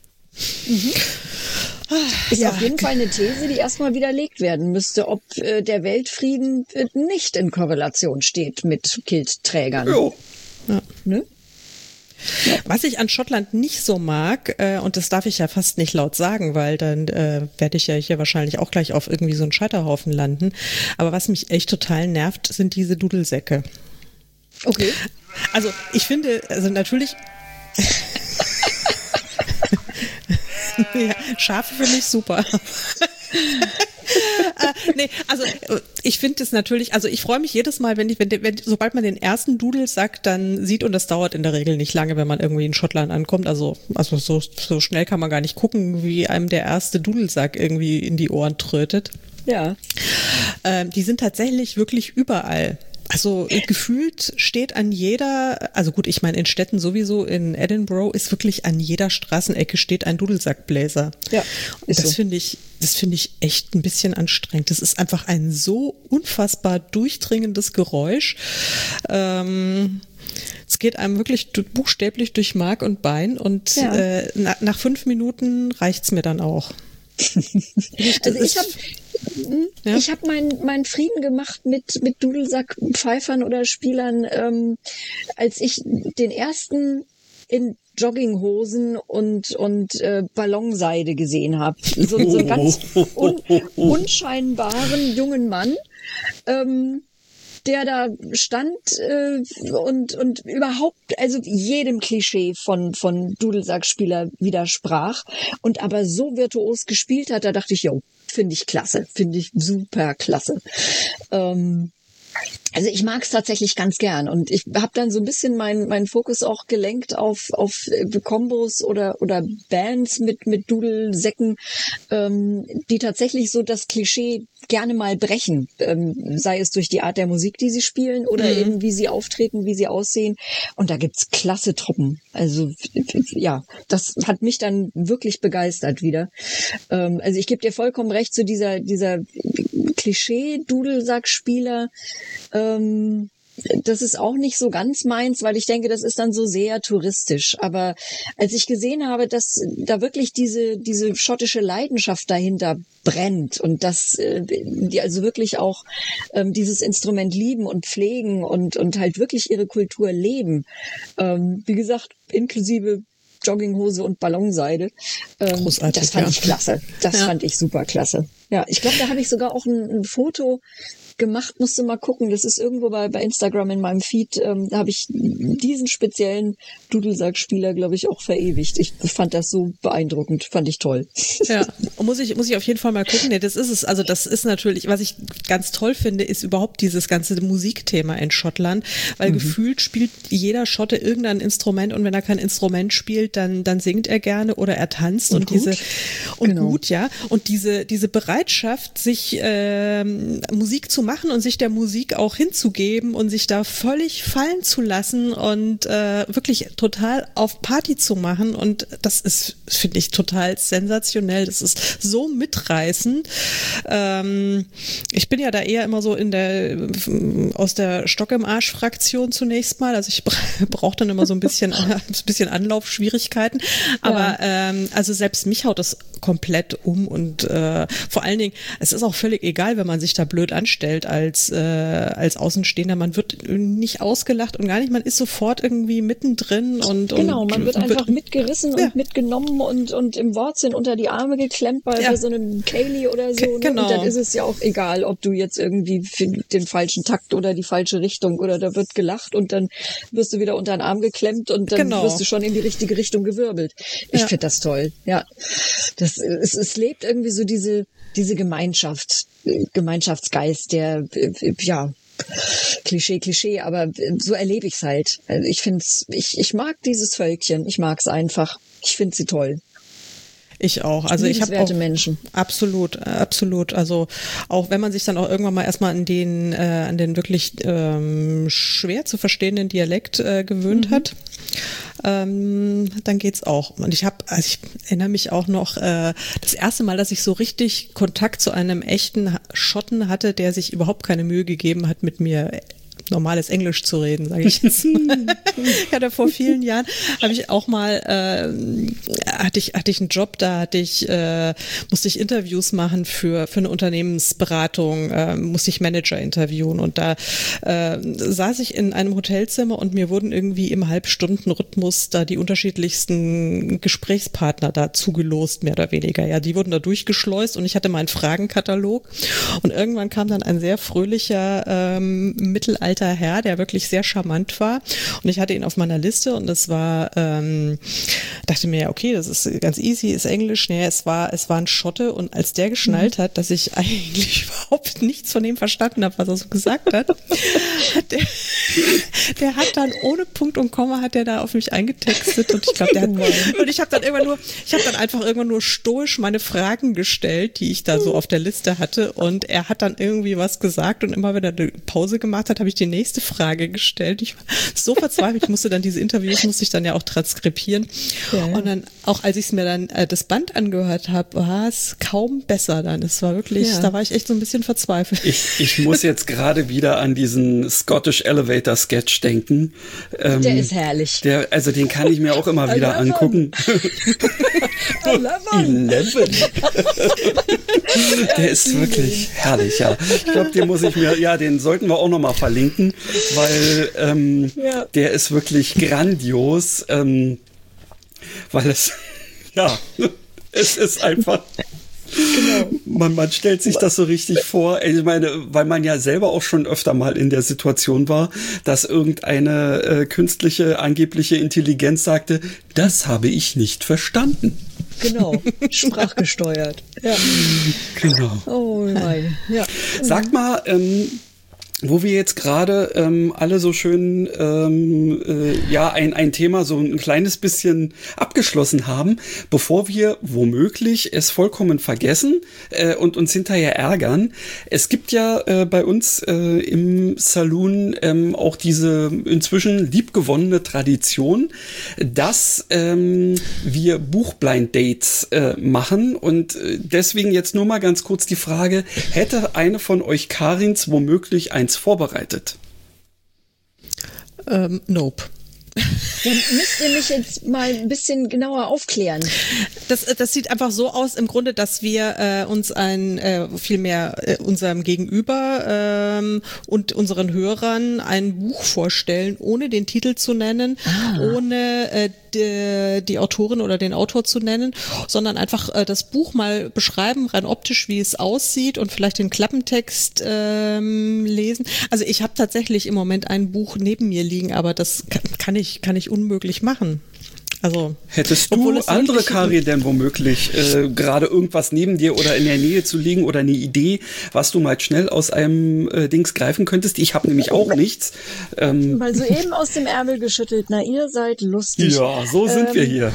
Ist auf jeden Fall eine These, die erstmal widerlegt werden müsste, ob der Weltfrieden nicht in Korrelation steht mit Kiltträgern. Jo. Ja. Ne? Was ich an Schottland nicht so mag, und das darf ich ja fast nicht laut sagen, weil dann werde ich ja hier wahrscheinlich auch gleich auf irgendwie so einen Scheiterhaufen landen, aber was mich echt total nervt, sind diese Dudelsäcke. Okay. Also ich finde, also natürlich... ja, Schafe finde ich super. Also ich finde es natürlich, also ich freue mich jedes Mal, sobald man den ersten Dudelsack dann sieht, und das dauert in der Regel nicht lange, wenn man irgendwie in Schottland ankommt, also so schnell kann man gar nicht gucken, wie einem der erste Dudelsack irgendwie in die Ohren trötet. Ja. Die sind tatsächlich wirklich überall. Also gefühlt steht an jeder, also gut, ich meine in Städten sowieso, in Edinburgh ist wirklich an jeder Straßenecke steht ein Dudelsackbläser. Ja, und das finde ich echt ein bisschen anstrengend. Das ist einfach ein so unfassbar durchdringendes Geräusch. Es geht einem wirklich buchstäblich durch Mark und Bein und nach 5 Minuten reicht's mir dann auch. Also ich habe meinen Frieden gemacht mit Dudelsackpfeifern oder Spielern, als ich den ersten in Jogginghosen und Ballonseide gesehen habe. So einen ganz unscheinbaren jungen Mann, der da stand und überhaupt, also jedem Klischee von Dudelsackspieler widersprach und aber so virtuos gespielt hat, da dachte ich, jo, finde ich klasse, finde ich super klasse. Also ich mag es tatsächlich ganz gern und ich habe dann so ein bisschen meinen Fokus auch gelenkt auf Kombos oder Bands mit Dudelsäcken, die tatsächlich so das Klischee gerne mal brechen, sei es durch die Art der Musik, die sie spielen oder eben wie sie auftreten, wie sie aussehen. Und da gibt's klasse Truppen. Also ja, das hat mich dann wirklich begeistert wieder. Also ich gebe dir vollkommen recht, zu dieser Klischee-Dudelsackspieler, das ist auch nicht so ganz meins, weil ich denke, das ist dann so sehr touristisch. Aber als ich gesehen habe, dass da wirklich diese schottische Leidenschaft dahinter brennt und dass die also wirklich auch dieses Instrument lieben und pflegen und halt wirklich ihre Kultur leben, wie gesagt, inklusive Jogginghose und Ballonseide. Großartig, das fand ich klasse. Das fand ich super klasse. Ja, ich glaube, da habe ich sogar auch ein Foto gemacht, musst du mal gucken. Das ist irgendwo bei Instagram in meinem Feed. Da habe ich diesen speziellen Dudelsackspieler, glaube ich, auch verewigt. Ich fand das so beeindruckend, fand ich toll. Ja, und muss ich auf jeden Fall mal gucken. Nee, das ist es. Also das ist natürlich, was ich ganz toll finde, ist überhaupt dieses ganze Musikthema in Schottland, weil gefühlt spielt jeder Schotte irgendein Instrument und wenn er kein Instrument spielt, dann singt er gerne oder er tanzt und gut. Gut, ja. Und diese Bereitschaft, sich Musik zu machen und sich der Musik auch hinzugeben und sich da völlig fallen zu lassen und wirklich total auf Party zu machen. Und das ist, finde ich, total sensationell. Das ist so mitreißend. Ich bin ja da eher immer so aus der Stock im Arsch Fraktion zunächst mal. Also ich brauche dann immer so ein bisschen Anlaufschwierigkeiten. Aber also selbst mich haut das komplett um und vor allen Dingen, es ist auch völlig egal, wenn man sich da blöd anstellt als Außenstehender. Man wird nicht ausgelacht und gar nicht, man ist sofort irgendwie mittendrin und genau, man wird einfach mitgerissen und mitgenommen und im Wortsinn unter die Arme geklemmt bei so einem Kaylee oder so. Genau. Und dann ist es ja auch egal, ob du jetzt irgendwie den falschen Takt oder die falsche Richtung oder da wird gelacht und dann wirst du wieder unter den Arm geklemmt und dann wirst du schon in die richtige Richtung gewirbelt. Ich finde das toll. Ja, es lebt irgendwie so diese Gemeinschaftsgeist, der Klischee, aber so erlebe ich's halt. Also ich mag dieses Völkchen, ich mag's einfach. Ich finde sie toll. Ich auch. Also ich habe auch Menschen. Absolut. Also auch wenn man sich dann auch irgendwann mal erstmal an den wirklich schwer zu verstehenden Dialekt gewöhnt hat, dann geht's auch. Und ich erinnere mich auch noch das erste Mal, dass ich so richtig Kontakt zu einem echten Schotten hatte, der sich überhaupt keine Mühe gegeben hat, mit mir normales Englisch zu reden, sage ich jetzt mal. Ja, da vor vielen Jahren habe ich auch mal, hatte ich einen Job, da musste ich Interviews machen für eine Unternehmensberatung, musste ich Manager interviewen und da saß ich in einem Hotelzimmer und mir wurden irgendwie im Halbstundenrhythmus da die unterschiedlichsten Gesprächspartner da zugelost, mehr oder weniger. Ja, die wurden da durchgeschleust und ich hatte meinen Fragenkatalog und irgendwann kam dann ein sehr fröhlicher mittelalter Herr, der wirklich sehr charmant war und ich hatte ihn auf meiner Liste und es war, dachte mir, ja, okay, das ist ganz easy, ist Englisch, nee, es war ein Schotte und als der geschnallt hat, dass ich eigentlich überhaupt nichts von dem verstanden habe, was er so gesagt hat, der hat dann ohne Punkt und Komma hat der da auf mich eingetextet und ich glaube, ich habe dann einfach irgendwann nur stoisch meine Fragen gestellt, die ich da so auf der Liste hatte und er hat dann irgendwie was gesagt und immer wenn er eine Pause gemacht hat, habe ich die nächste Frage gestellt. Ich war so verzweifelt, ich musste dann ja auch transkribieren. Ja. Und dann, auch als ich mir dann das Band angehört habe, war es kaum besser dann. Es war wirklich, da war ich echt so ein bisschen verzweifelt. Ich muss jetzt gerade wieder an diesen Scottish Elevator Sketch denken. Der ist herrlich. Also den kann ich mir auch immer wieder angucken. 11. Der ist wirklich herrlich, ja. Ich glaube, den sollten wir auch noch mal verlinken, weil der ist wirklich grandios, weil es ist einfach, man stellt sich das so richtig vor, ich meine, weil man ja selber auch schon öfter mal in der Situation war, dass irgendeine künstliche, angebliche Intelligenz sagte, das habe ich nicht verstanden. Genau, sprachgesteuert. Ja. Genau. Oh nein. Ja. Sag mal, wo wir jetzt gerade alle so schön ein Thema so ein kleines bisschen abgeschlossen haben, bevor wir womöglich es vollkommen vergessen und uns hinterher ärgern. Es gibt ja bei uns im Saloon auch diese inzwischen liebgewonnene Tradition, dass wir Buchblind-Dates machen, und deswegen jetzt nur mal ganz kurz die Frage, hätte eine von euch Karins womöglich eins vorbereitet? Nope. Dann müsst ihr mich jetzt mal ein bisschen genauer aufklären. Das sieht einfach so aus im Grunde, dass wir uns unserem Gegenüber und unseren Hörern ein Buch vorstellen, ohne den Titel zu nennen, ohne die Autorin oder den Autor zu nennen, sondern einfach das Buch mal beschreiben, rein optisch, wie es aussieht, und vielleicht den Klappentext lesen. Also ich habe tatsächlich im Moment ein Buch neben mir liegen, aber das kann ich unmöglich machen. Also, hättest du andere, Kari, denn womöglich gerade irgendwas neben dir oder in der Nähe zu liegen oder eine Idee, was du mal schnell aus einem Dings greifen könntest? Ich habe nämlich auch nichts. Mal soeben aus dem Ärmel geschüttelt. Na, ihr seid lustig. Ja, so sind wir hier.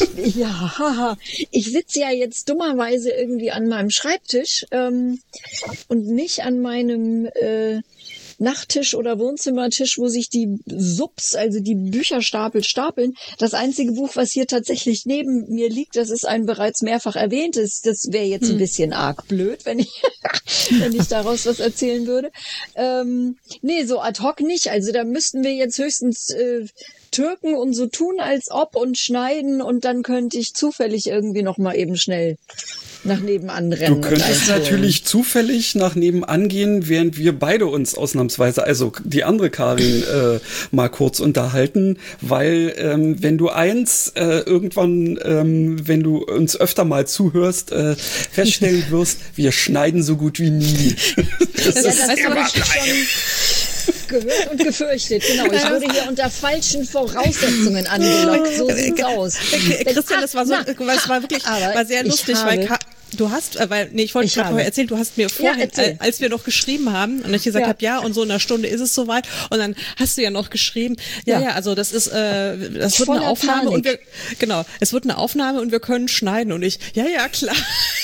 Ich sitze ja jetzt dummerweise irgendwie an meinem Schreibtisch und nicht an meinem Nachttisch oder Wohnzimmertisch, wo sich die Subs, also die Bücherstapel, stapeln. Das einzige Buch, was hier tatsächlich neben mir liegt, das ist ein bereits mehrfach erwähntes. Das wäre jetzt ein bisschen arg blöd, wenn ich daraus was erzählen würde. Nee, so ad hoc nicht. Also da müssten wir jetzt höchstens türken und so tun, als ob, und schneiden, und dann könnte ich zufällig irgendwie noch mal eben schnell nach nebenan rennen. Du könntest natürlich zufällig nach nebenan gehen, während wir beide uns ausnahmsweise, also die andere Karin, mal kurz unterhalten, weil wenn du irgendwann, wenn du uns öfter mal zuhörst, feststellen wirst, wir schneiden so gut wie nie. Das habe ich schon gehört und gefürchtet. Genau, ich wurde hier unter falschen Voraussetzungen angelockt. So sieht's aus. Christian, das war sehr lustig, weil du hast, ich wollte gerade vorher erzählen, du hast mir vorhin, als wir noch geschrieben haben und ich gesagt habe, ja, und so in einer Stunde ist es soweit, und dann hast du ja noch geschrieben, also das ist, das wird eine Aufnahme Panik. Es wird eine Aufnahme und wir können schneiden, und ich, ja, klar.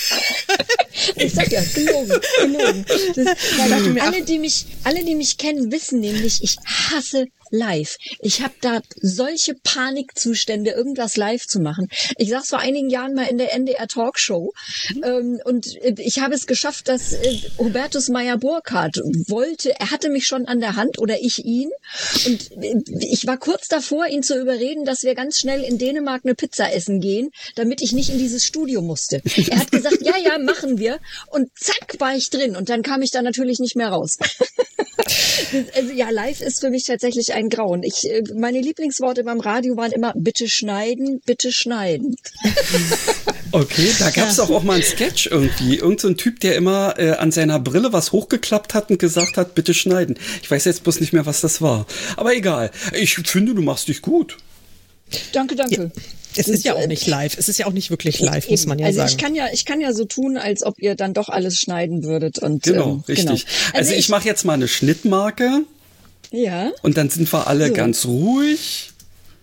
Ich sag ja, gelogen. Alle, die mich kennen, wissen nämlich, ich hasse live. Ich habe da solche Panikzustände, irgendwas live zu machen. Ich saß vor einigen Jahren mal in der NDR Talkshow und ich habe es geschafft, dass Hubertus Meyer-Burkhardt er hatte mich schon an der Hand, oder ich ihn, und ich war kurz davor, ihn zu überreden, dass wir ganz schnell in Dänemark eine Pizza essen gehen, damit ich nicht in dieses Studio musste. Er hat gesagt, ja, machen wir, und zack, war ich drin, und dann kam ich da natürlich nicht mehr raus. Also ja, live ist für mich tatsächlich ein Grauen. Meine Lieblingsworte beim Radio waren immer, bitte schneiden, bitte schneiden. Okay, da gab's auch mal einen Sketch irgendwie. Irgend so ein Typ, der immer an seiner Brille was hochgeklappt hat und gesagt hat, bitte schneiden. Ich weiß jetzt bloß nicht mehr, was das war. Aber egal. Ich finde, du machst dich gut. Danke. Ja. Es ist ja auch nicht live. Es ist ja auch nicht wirklich live, muss man ja sagen. Ich kann ja so tun, als ob ihr dann doch alles schneiden würdet. Und, genau, richtig. Genau. Also ich mache jetzt mal eine Schnittmarke. Ja. Und dann sind wir alle ganz ruhig.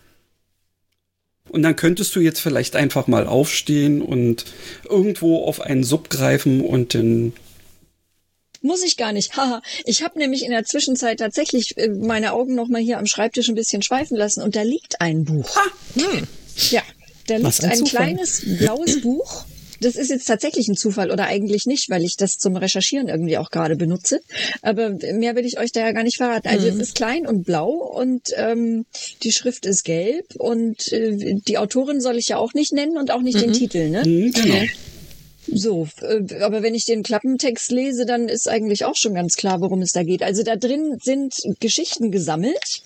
Und dann könntest du jetzt vielleicht einfach mal aufstehen und irgendwo auf einen Sub greifen und dann... Muss ich gar nicht. Haha. Ich habe nämlich in der Zwischenzeit tatsächlich meine Augen noch mal hier am Schreibtisch ein bisschen schweifen lassen, und da liegt ein Buch. Ja, da liegt ein kleines blaues Buch. Das ist jetzt tatsächlich ein Zufall, oder eigentlich nicht, weil ich das zum Recherchieren irgendwie auch gerade benutze. Aber mehr will ich euch da ja gar nicht verraten. Also es ist klein und blau, und die Schrift ist gelb, und die Autorin soll ich ja auch nicht nennen und auch nicht den Titel, ne? Genau. So, aber wenn ich den Klappentext lese, dann ist eigentlich auch schon ganz klar, worum es da geht. Also da drin sind Geschichten gesammelt.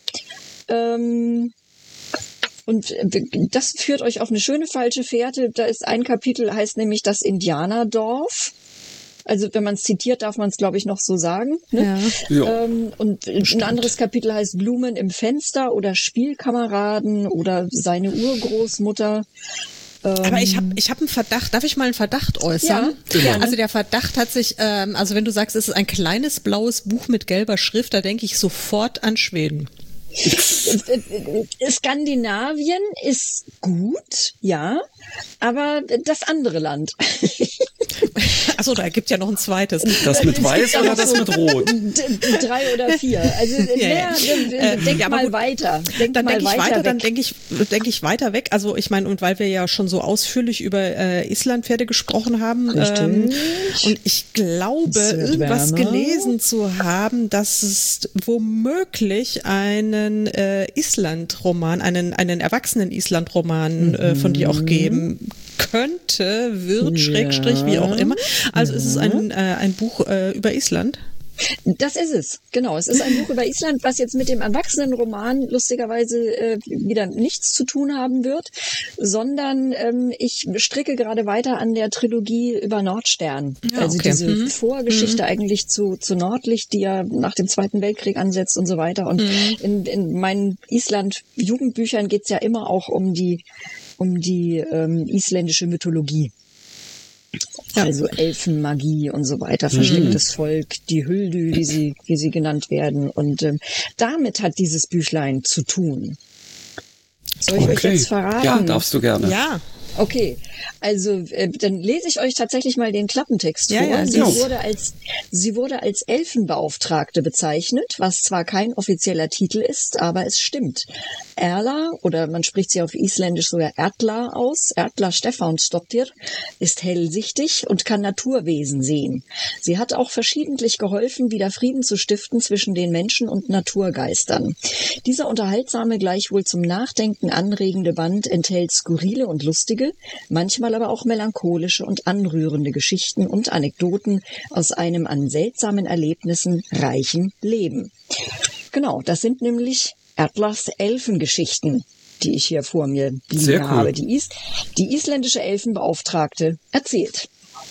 Und das führt euch auf eine schöne falsche Fährte. Da ist ein Kapitel, heißt nämlich das Indianerdorf. Also wenn man es zitiert, darf man es, glaube ich, noch so sagen. Ne? Ja. Und ein anderes Kapitel heißt Blumen im Fenster oder Spielkameraden oder seine Urgroßmutter. Aber ich hab einen Verdacht. Darf ich mal einen Verdacht äußern? Ja, also der Verdacht hat sich, also wenn du sagst, es ist ein kleines blaues Buch mit gelber Schrift, da denke ich sofort an Schweden. Skandinavien ist gut, ja, aber das andere Land. Achso, da gibt's ja noch ein zweites. Das mit Weiß oder das mit Rot? 3 oder 4. Also denk mal weiter. Dann denke ich weiter weg. Also ich meine, und weil wir ja schon so ausführlich über Islandpferde gesprochen haben, und ich glaube, irgendwas gelesen zu haben, dass es womöglich einen Island-Roman, einen erwachsenen Island-Roman von dir auch geben könnte, wird, Schrägstrich, wie auch immer. Also ist es ein Buch über Island? Das ist es, genau. Es ist ein Buch über Island, was jetzt mit dem Erwachsenenroman lustigerweise wieder nichts zu tun haben wird, sondern ich stricke gerade weiter an der Trilogie über Nordstern. Ja, also diese Vorgeschichte eigentlich zu Nordlicht, die ja nach dem Zweiten Weltkrieg ansetzt und so weiter. Und in meinen Island-Jugendbüchern geht's ja immer auch um die isländische Mythologie. Ja. Also Elfenmagie und so weiter, verstecktes Volk, die Huldü, wie sie genannt werden. Und damit hat dieses Büchlein zu tun. Soll ich euch jetzt verraten? Ja, darfst du gerne. Ja. Okay, also dann lese ich euch tatsächlich mal den Klappentext vor. Ja, sie wurde als Elfenbeauftragte bezeichnet, was zwar kein offizieller Titel ist, aber es stimmt. Erla, oder man spricht sie auf Isländisch sogar Erla aus, Erla Stefánsdóttir, ist hellsichtig und kann Naturwesen sehen. Sie hat auch verschiedentlich geholfen, wieder Frieden zu stiften zwischen den Menschen und Naturgeistern. Dieser unterhaltsame, gleichwohl zum Nachdenken anregende Band enthält skurrile und lustige, manchmal aber auch melancholische und anrührende Geschichten und Anekdoten aus einem an seltsamen Erlebnissen reichen Leben. Genau, das sind nämlich Erlas Elfengeschichten, die ich hier vor mir liegen habe. Die isländische Elfenbeauftragte erzählt.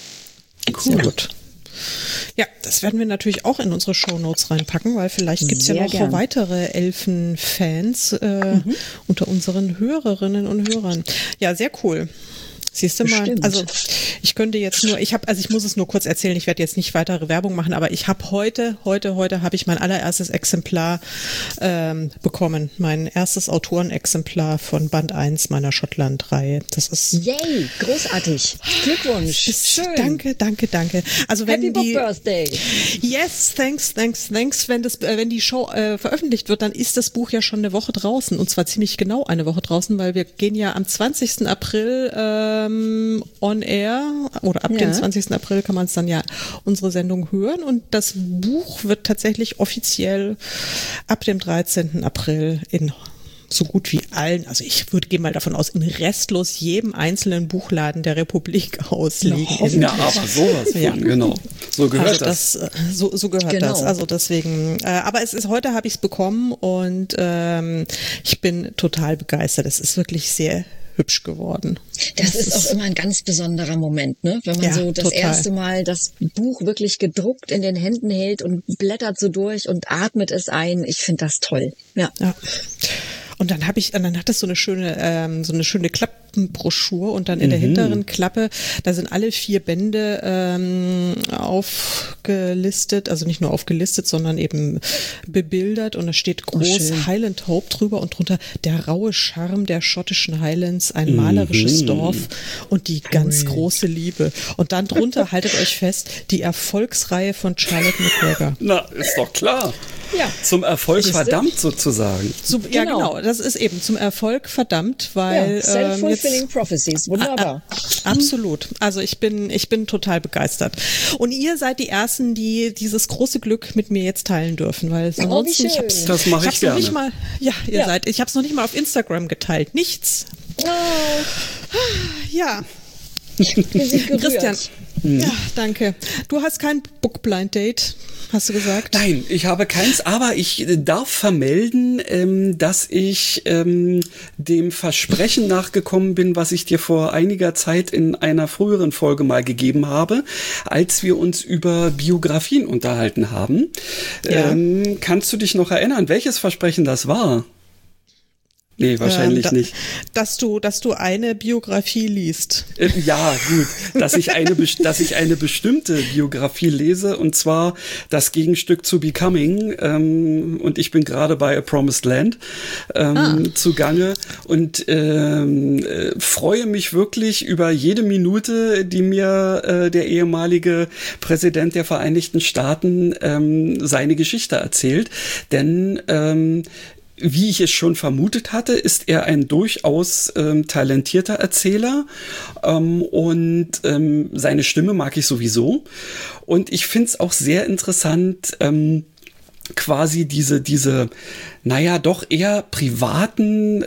Cool. Sehr gut. Ja, das werden wir natürlich auch in unsere Shownotes reinpacken, weil vielleicht gibt's ja noch weitere Elfenfans unter unseren Hörerinnen und Hörern. Ja, sehr cool. Siehst du mal, also ich könnte jetzt nur, ich muss es nur kurz erzählen, ich werde jetzt nicht weitere Werbung machen, aber ich habe heute habe ich mein allererstes Exemplar bekommen, mein erstes Autorenexemplar von Band 1 meiner Schottland-Reihe. Das ist yay, großartig. Glückwunsch. Schön. Danke. Also wenn Happy Book Birthday. Yes, thanks. Wenn die Show veröffentlicht wird, dann ist das Buch ja schon eine Woche draußen, und zwar ziemlich genau eine Woche draußen, weil wir gehen ja am 20. April on air, oder ab dem 20. April kann man es dann ja unsere Sendung hören, und das Buch wird tatsächlich offiziell ab dem 13. April in so gut wie allen, also ich gehe mal davon aus, in restlos jedem einzelnen Buchladen der Republik ausliegen. Ja, aber sowas von, genau. So gehört das. So gehört das. Also deswegen, aber heute habe ich es bekommen, und ich bin total begeistert. Es ist wirklich sehr hübsch geworden. Das ist auch immer ein ganz besonderer Moment, ne? Wenn man so das erste Mal das Buch wirklich gedruckt in den Händen hält und blättert so durch und atmet es ein. Ich finde das toll. Ja. Und dann hat das so eine schöne Klappenbroschur, und dann in der hinteren Klappe, da sind alle 4 Bände aufgelistet, also nicht nur aufgelistet, sondern eben bebildert, und da steht groß Highland Hope drüber und drunter der raue Charme der schottischen Highlands, ein malerisches Dorf und die ganz große Liebe. Und dann drunter, haltet euch fest, die Erfolgsreihe von Charlotte McGregor. Na, ist doch klar. Ja. Zum Erfolg verdammt sozusagen. Ja, genau. Das ist eben zum Erfolg verdammt, weil self-fulfilling prophecies. Wunderbar. Absolut. Also ich bin total begeistert. Und ihr seid die Ersten, die dieses große Glück mit mir jetzt teilen dürfen, weil ansonsten das mache ich gerne. Ich habe es noch nicht mal auf Instagram geteilt. Nichts. Oh. Ja. Wir sind gerührt. Christian. Ja, danke. Du hast kein Bookblind Date, hast du gesagt? Nein, ich habe keins, aber ich darf vermelden, dass ich dem Versprechen nachgekommen bin, was ich dir vor einiger Zeit in einer früheren Folge mal gegeben habe, als wir uns über Biografien unterhalten haben. Ja. Kannst du dich noch erinnern, welches Versprechen das war? Nee, wahrscheinlich nicht. Dass du eine Biografie liest. Ja, gut. Dass ich eine bestimmte Biografie lese, und zwar das Gegenstück zu Becoming. Und ich bin gerade bei A Promised Land zugange und freue mich wirklich über jede Minute, die mir der ehemalige Präsident der Vereinigten Staaten seine Geschichte erzählt. Denn wie ich es schon vermutet hatte, ist er ein durchaus talentierter Erzähler und seine Stimme mag ich sowieso. Und ich finde es auch sehr interessant, quasi diese, naja, doch eher privaten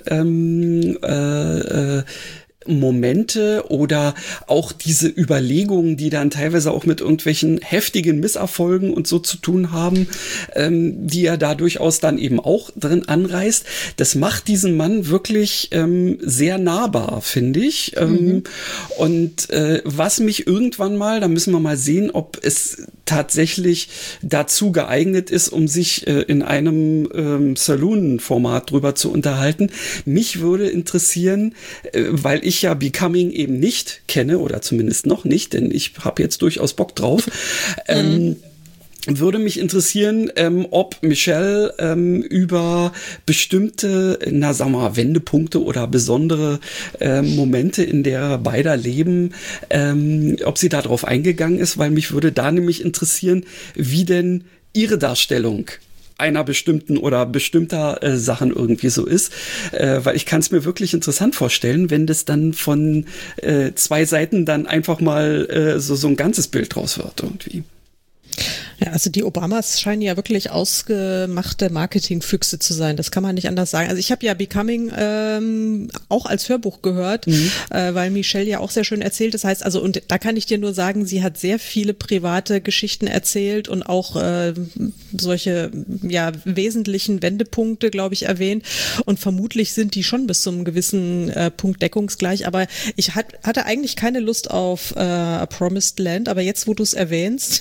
Momente oder auch diese Überlegungen, die dann teilweise auch mit irgendwelchen heftigen Misserfolgen und so zu tun haben, die er da durchaus dann eben auch drin anreißt. Das macht diesen Mann wirklich sehr nahbar, finde ich. Und was mich irgendwann mal, da müssen wir mal sehen, ob es tatsächlich dazu geeignet ist, um sich in einem Saloon-Format drüber zu unterhalten. Mich würde interessieren, weil ich ja Becoming eben nicht kenne, oder zumindest noch nicht, denn ich habe jetzt durchaus Bock drauf, würde mich interessieren, ob Michelle über bestimmte, sagen wir mal, Wendepunkte oder besondere Momente, in der beider leben, ob sie darauf eingegangen ist, weil mich würde da nämlich interessieren, wie denn ihre Darstellung einer bestimmten oder bestimmter Sachen irgendwie so ist, weil ich kann es mir wirklich interessant vorstellen, wenn das dann von zwei Seiten dann einfach mal so ein ganzes Bild draus wird irgendwie. Ja, also die Obamas scheinen ja wirklich ausgemachte Marketingfüchse zu sein. Das kann man nicht anders sagen. Also ich habe ja Becoming auch als Hörbuch gehört, weil Michelle ja auch sehr schön erzählt. Das heißt also, und da kann ich dir nur sagen, sie hat sehr viele private Geschichten erzählt und auch solche wesentlichen Wendepunkte, glaube ich, erwähnt. Und vermutlich sind die schon bis zu einem gewissen Punkt deckungsgleich. Aber ich hatte eigentlich keine Lust auf A Promised Land. Aber jetzt, wo du es erwähnst,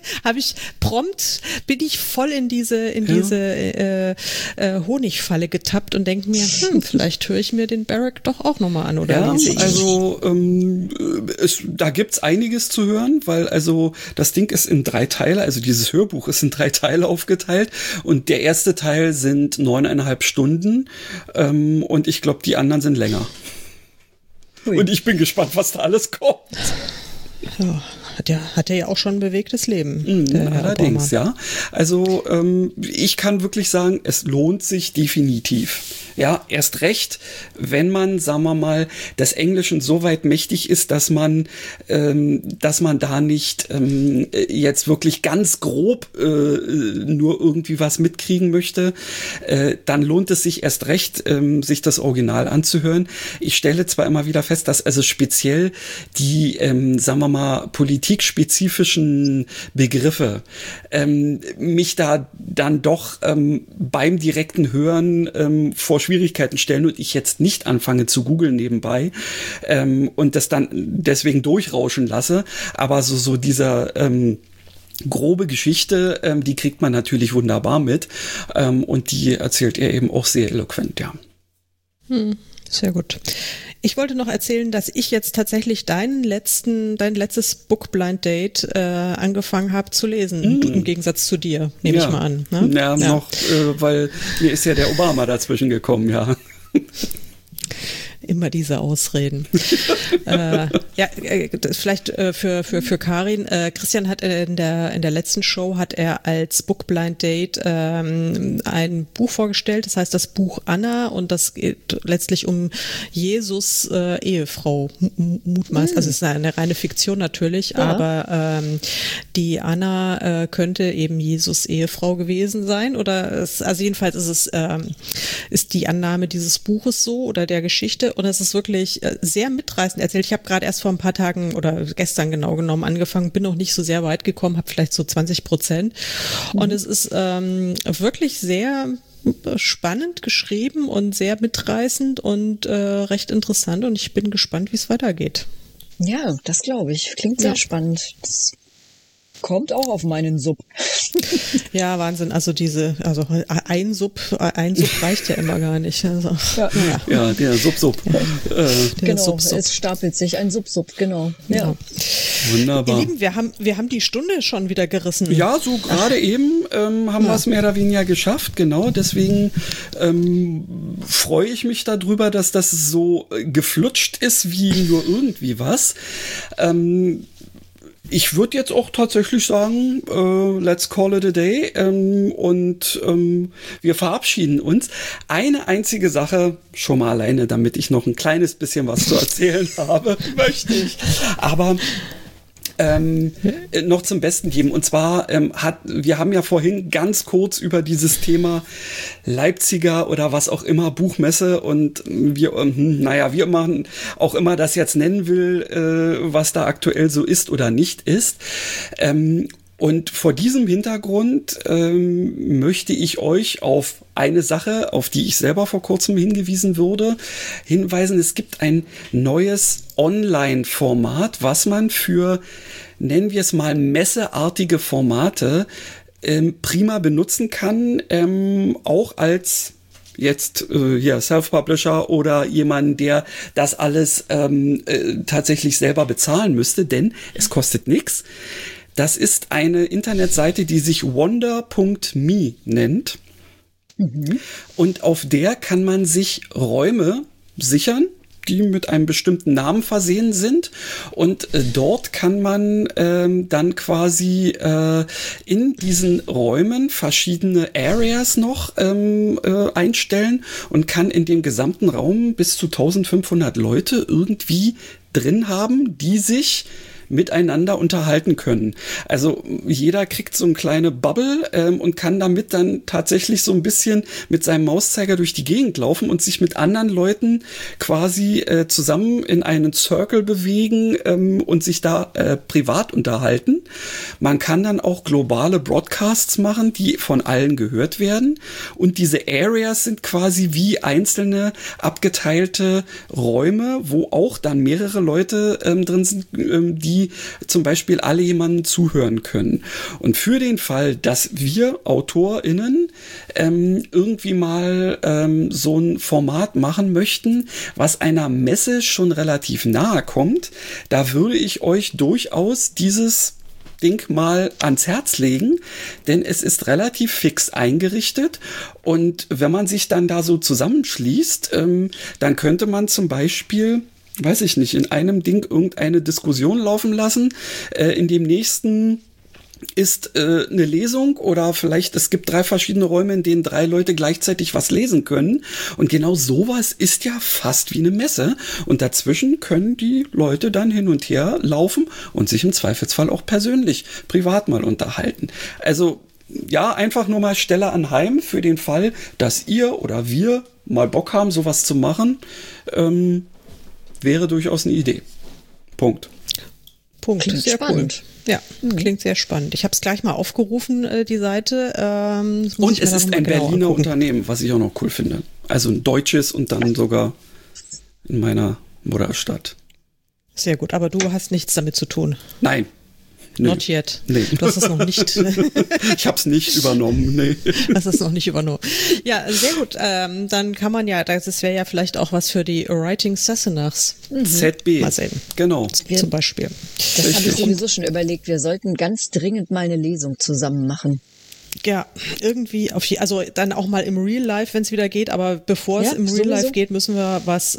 bin ich voll in diese Honigfalle getappt und denke mir, vielleicht höre ich mir den Barrack doch auch nochmal an, oder? Ja, also da gibt's einiges zu hören, weil also das Ding ist in 3 Teile, also dieses Hörbuch ist in 3 Teile aufgeteilt und der erste Teil sind 9,5 Stunden und ich glaube, die anderen sind länger. Ui. Und ich bin gespannt, was da alles kommt. Ja. Hat er ja auch schon ein bewegtes Leben. Allerdings, ja. Also ich kann wirklich sagen, es lohnt sich definitiv. Ja, erst recht, wenn man, sagen wir mal, des Englischen so weit mächtig ist, dass man da nicht jetzt wirklich ganz grob nur irgendwie was mitkriegen möchte, dann lohnt es sich erst recht, sich das Original anzuhören. Ich stelle zwar immer wieder fest, dass also speziell die, sagen wir mal, politikspezifischen Begriffe mich da dann doch beim direkten Hören vor Schwierigkeiten stellen und ich jetzt nicht anfange zu googeln nebenbei und das dann deswegen durchrauschen lasse. Aber so dieser grobe Geschichte, die kriegt man natürlich wunderbar mit und die erzählt er eben auch sehr eloquent, ja. Sehr gut. Ich wollte noch erzählen, dass ich jetzt tatsächlich dein letztes Book Blind Date angefangen habe zu lesen, im Gegensatz zu dir, nehme ich mal an. Ne? Ja, noch, weil mir ist ja der Obama dazwischen gekommen, ja. Immer diese Ausreden. Vielleicht für Karin. Christian hat in der letzten Show hat er als Book Blind Date ein Buch vorgestellt. Das heißt das Buch Anna und das geht letztlich um Jesus Ehefrau mutmaßlich. Also es ist eine reine Fiktion natürlich, aber die Anna könnte eben Jesus Ehefrau gewesen sein oder also jedenfalls ist die Annahme dieses Buches so oder der Geschichte. Und es ist wirklich sehr mitreißend erzählt. Ich habe gerade erst vor ein paar Tagen oder gestern genau genommen angefangen, bin noch nicht so sehr weit gekommen, habe vielleicht so 20%. Und es ist wirklich sehr spannend geschrieben und sehr mitreißend und recht interessant. Und ich bin gespannt, wie es weitergeht. Ja, das glaube ich. Klingt sehr spannend. Kommt auch auf meinen Sub. Ja, Wahnsinn. Also ein Sub reicht ja immer gar nicht. Also, ja, der Sub. Genau, Sub. Es stapelt sich ein Sub, genau. Ja. Wunderbar. Ihr Lieben, wir haben die Stunde schon wieder gerissen. Ja, so gerade eben haben wir es mehr oder weniger geschafft, genau. Deswegen freue ich mich darüber, dass das so geflutscht ist wie nur irgendwie was. Ich würde jetzt auch tatsächlich sagen, let's call it a day und wir verabschieden uns. Eine einzige Sache, schon mal alleine, damit ich noch ein kleines bisschen was zu erzählen habe, möchte ich. Aber noch zum Besten geben. Und zwar wir haben ja vorhin ganz kurz über dieses Thema Leipziger oder was auch immer, Buchmesse und wie man auch immer das jetzt nennen will, was da aktuell so ist oder nicht ist. Und vor diesem Hintergrund möchte ich euch auf eine Sache, auf die ich selber vor kurzem hingewiesen wurde, hinweisen. Es gibt ein neues Online-Format, was man für, nennen wir es mal, messeartige Formate prima benutzen kann, auch als jetzt Self-Publisher oder jemand, der das alles tatsächlich selber bezahlen müsste, denn es kostet nichts. Das ist eine Internetseite, die sich wonder.me nennt. Mhm. Und auf der kann man sich Räume sichern, die mit einem bestimmten Namen versehen sind. Und dort kann man dann quasi in diesen Räumen verschiedene Areas noch einstellen und kann in dem gesamten Raum bis zu 1500 Leute irgendwie drin haben, die sich miteinander unterhalten können. Also jeder kriegt so eine kleine Bubble und kann damit dann tatsächlich so ein bisschen mit seinem Mauszeiger durch die Gegend laufen und sich mit anderen Leuten quasi zusammen in einen Circle bewegen und sich da privat unterhalten. Man kann dann auch globale Broadcasts machen, die von allen gehört werden. Und diese Areas sind quasi wie einzelne abgeteilte Räume, wo auch dann mehrere Leute drin sind, die zum Beispiel alle jemandem zuhören können. Und für den Fall, dass wir AutorInnen irgendwie mal so ein Format machen möchten, was einer Messe schon relativ nahe kommt, da würde ich euch durchaus dieses Ding mal ans Herz legen, denn es ist relativ fix eingerichtet und wenn man sich dann da so zusammenschließt, dann könnte man zum Beispiel, weiß ich nicht, in einem Ding irgendeine Diskussion laufen lassen, in dem nächsten ist eine Lesung oder vielleicht es gibt 3 verschiedene Räume, in denen 3 Leute gleichzeitig was lesen können und genau sowas ist ja fast wie eine Messe und dazwischen können die Leute dann hin und her laufen und sich im Zweifelsfall auch persönlich, privat mal unterhalten. Also ja, einfach nur mal Stelle anheim für den Fall, dass ihr oder wir mal Bock haben, sowas zu machen, wäre durchaus eine Idee. Punkt. Klingt sehr spannend. Cool. Ja, klingt sehr spannend. Ich habe es gleich mal aufgerufen, die Seite. Und es ist ein Berliner Unternehmen, was ich auch noch cool finde. Also ein deutsches und dann sogar in meiner Mutterstadt. Sehr gut, aber du hast nichts damit zu tun. Nein. Nee. Not yet. Nee. Du hast es noch nicht. Ich habe es nicht übernommen. Nee. Das ist noch nicht übernommen. Ja, sehr gut. Dann kann man ja, das wäre ja vielleicht auch was für die Writing Sassenachs. ZB. Mal sehen. Genau. Zum Beispiel. Das habe ich sowieso schon überlegt. Wir sollten ganz dringend mal eine Lesung zusammen machen. Ja, irgendwie also dann auch mal im Real Life, wenn es wieder geht, aber bevor es im Real Life geht, müssen wir was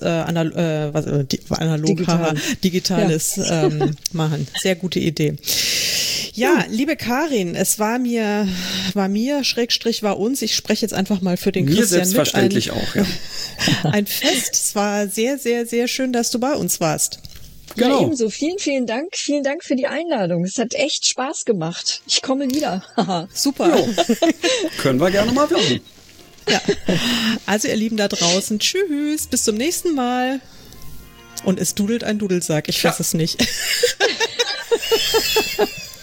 Digitales machen. Sehr gute Idee. Ja, liebe Karin, es war mir, war uns, ich spreche jetzt einfach mal für den mir Christian selbstverständlich mit, auch, ja. Ein Fest. Es war sehr, sehr, sehr schön, dass du bei uns warst. Genau. Ja, ebenso. Vielen, vielen Dank. Vielen Dank für die Einladung. Es hat echt Spaß gemacht. Ich komme wieder. Super. Können wir gerne mal machen. Ja. Also ihr Lieben da draußen, tschüss, bis zum nächsten Mal. Und es dudelt ein Dudelsack, ich weiß es nicht.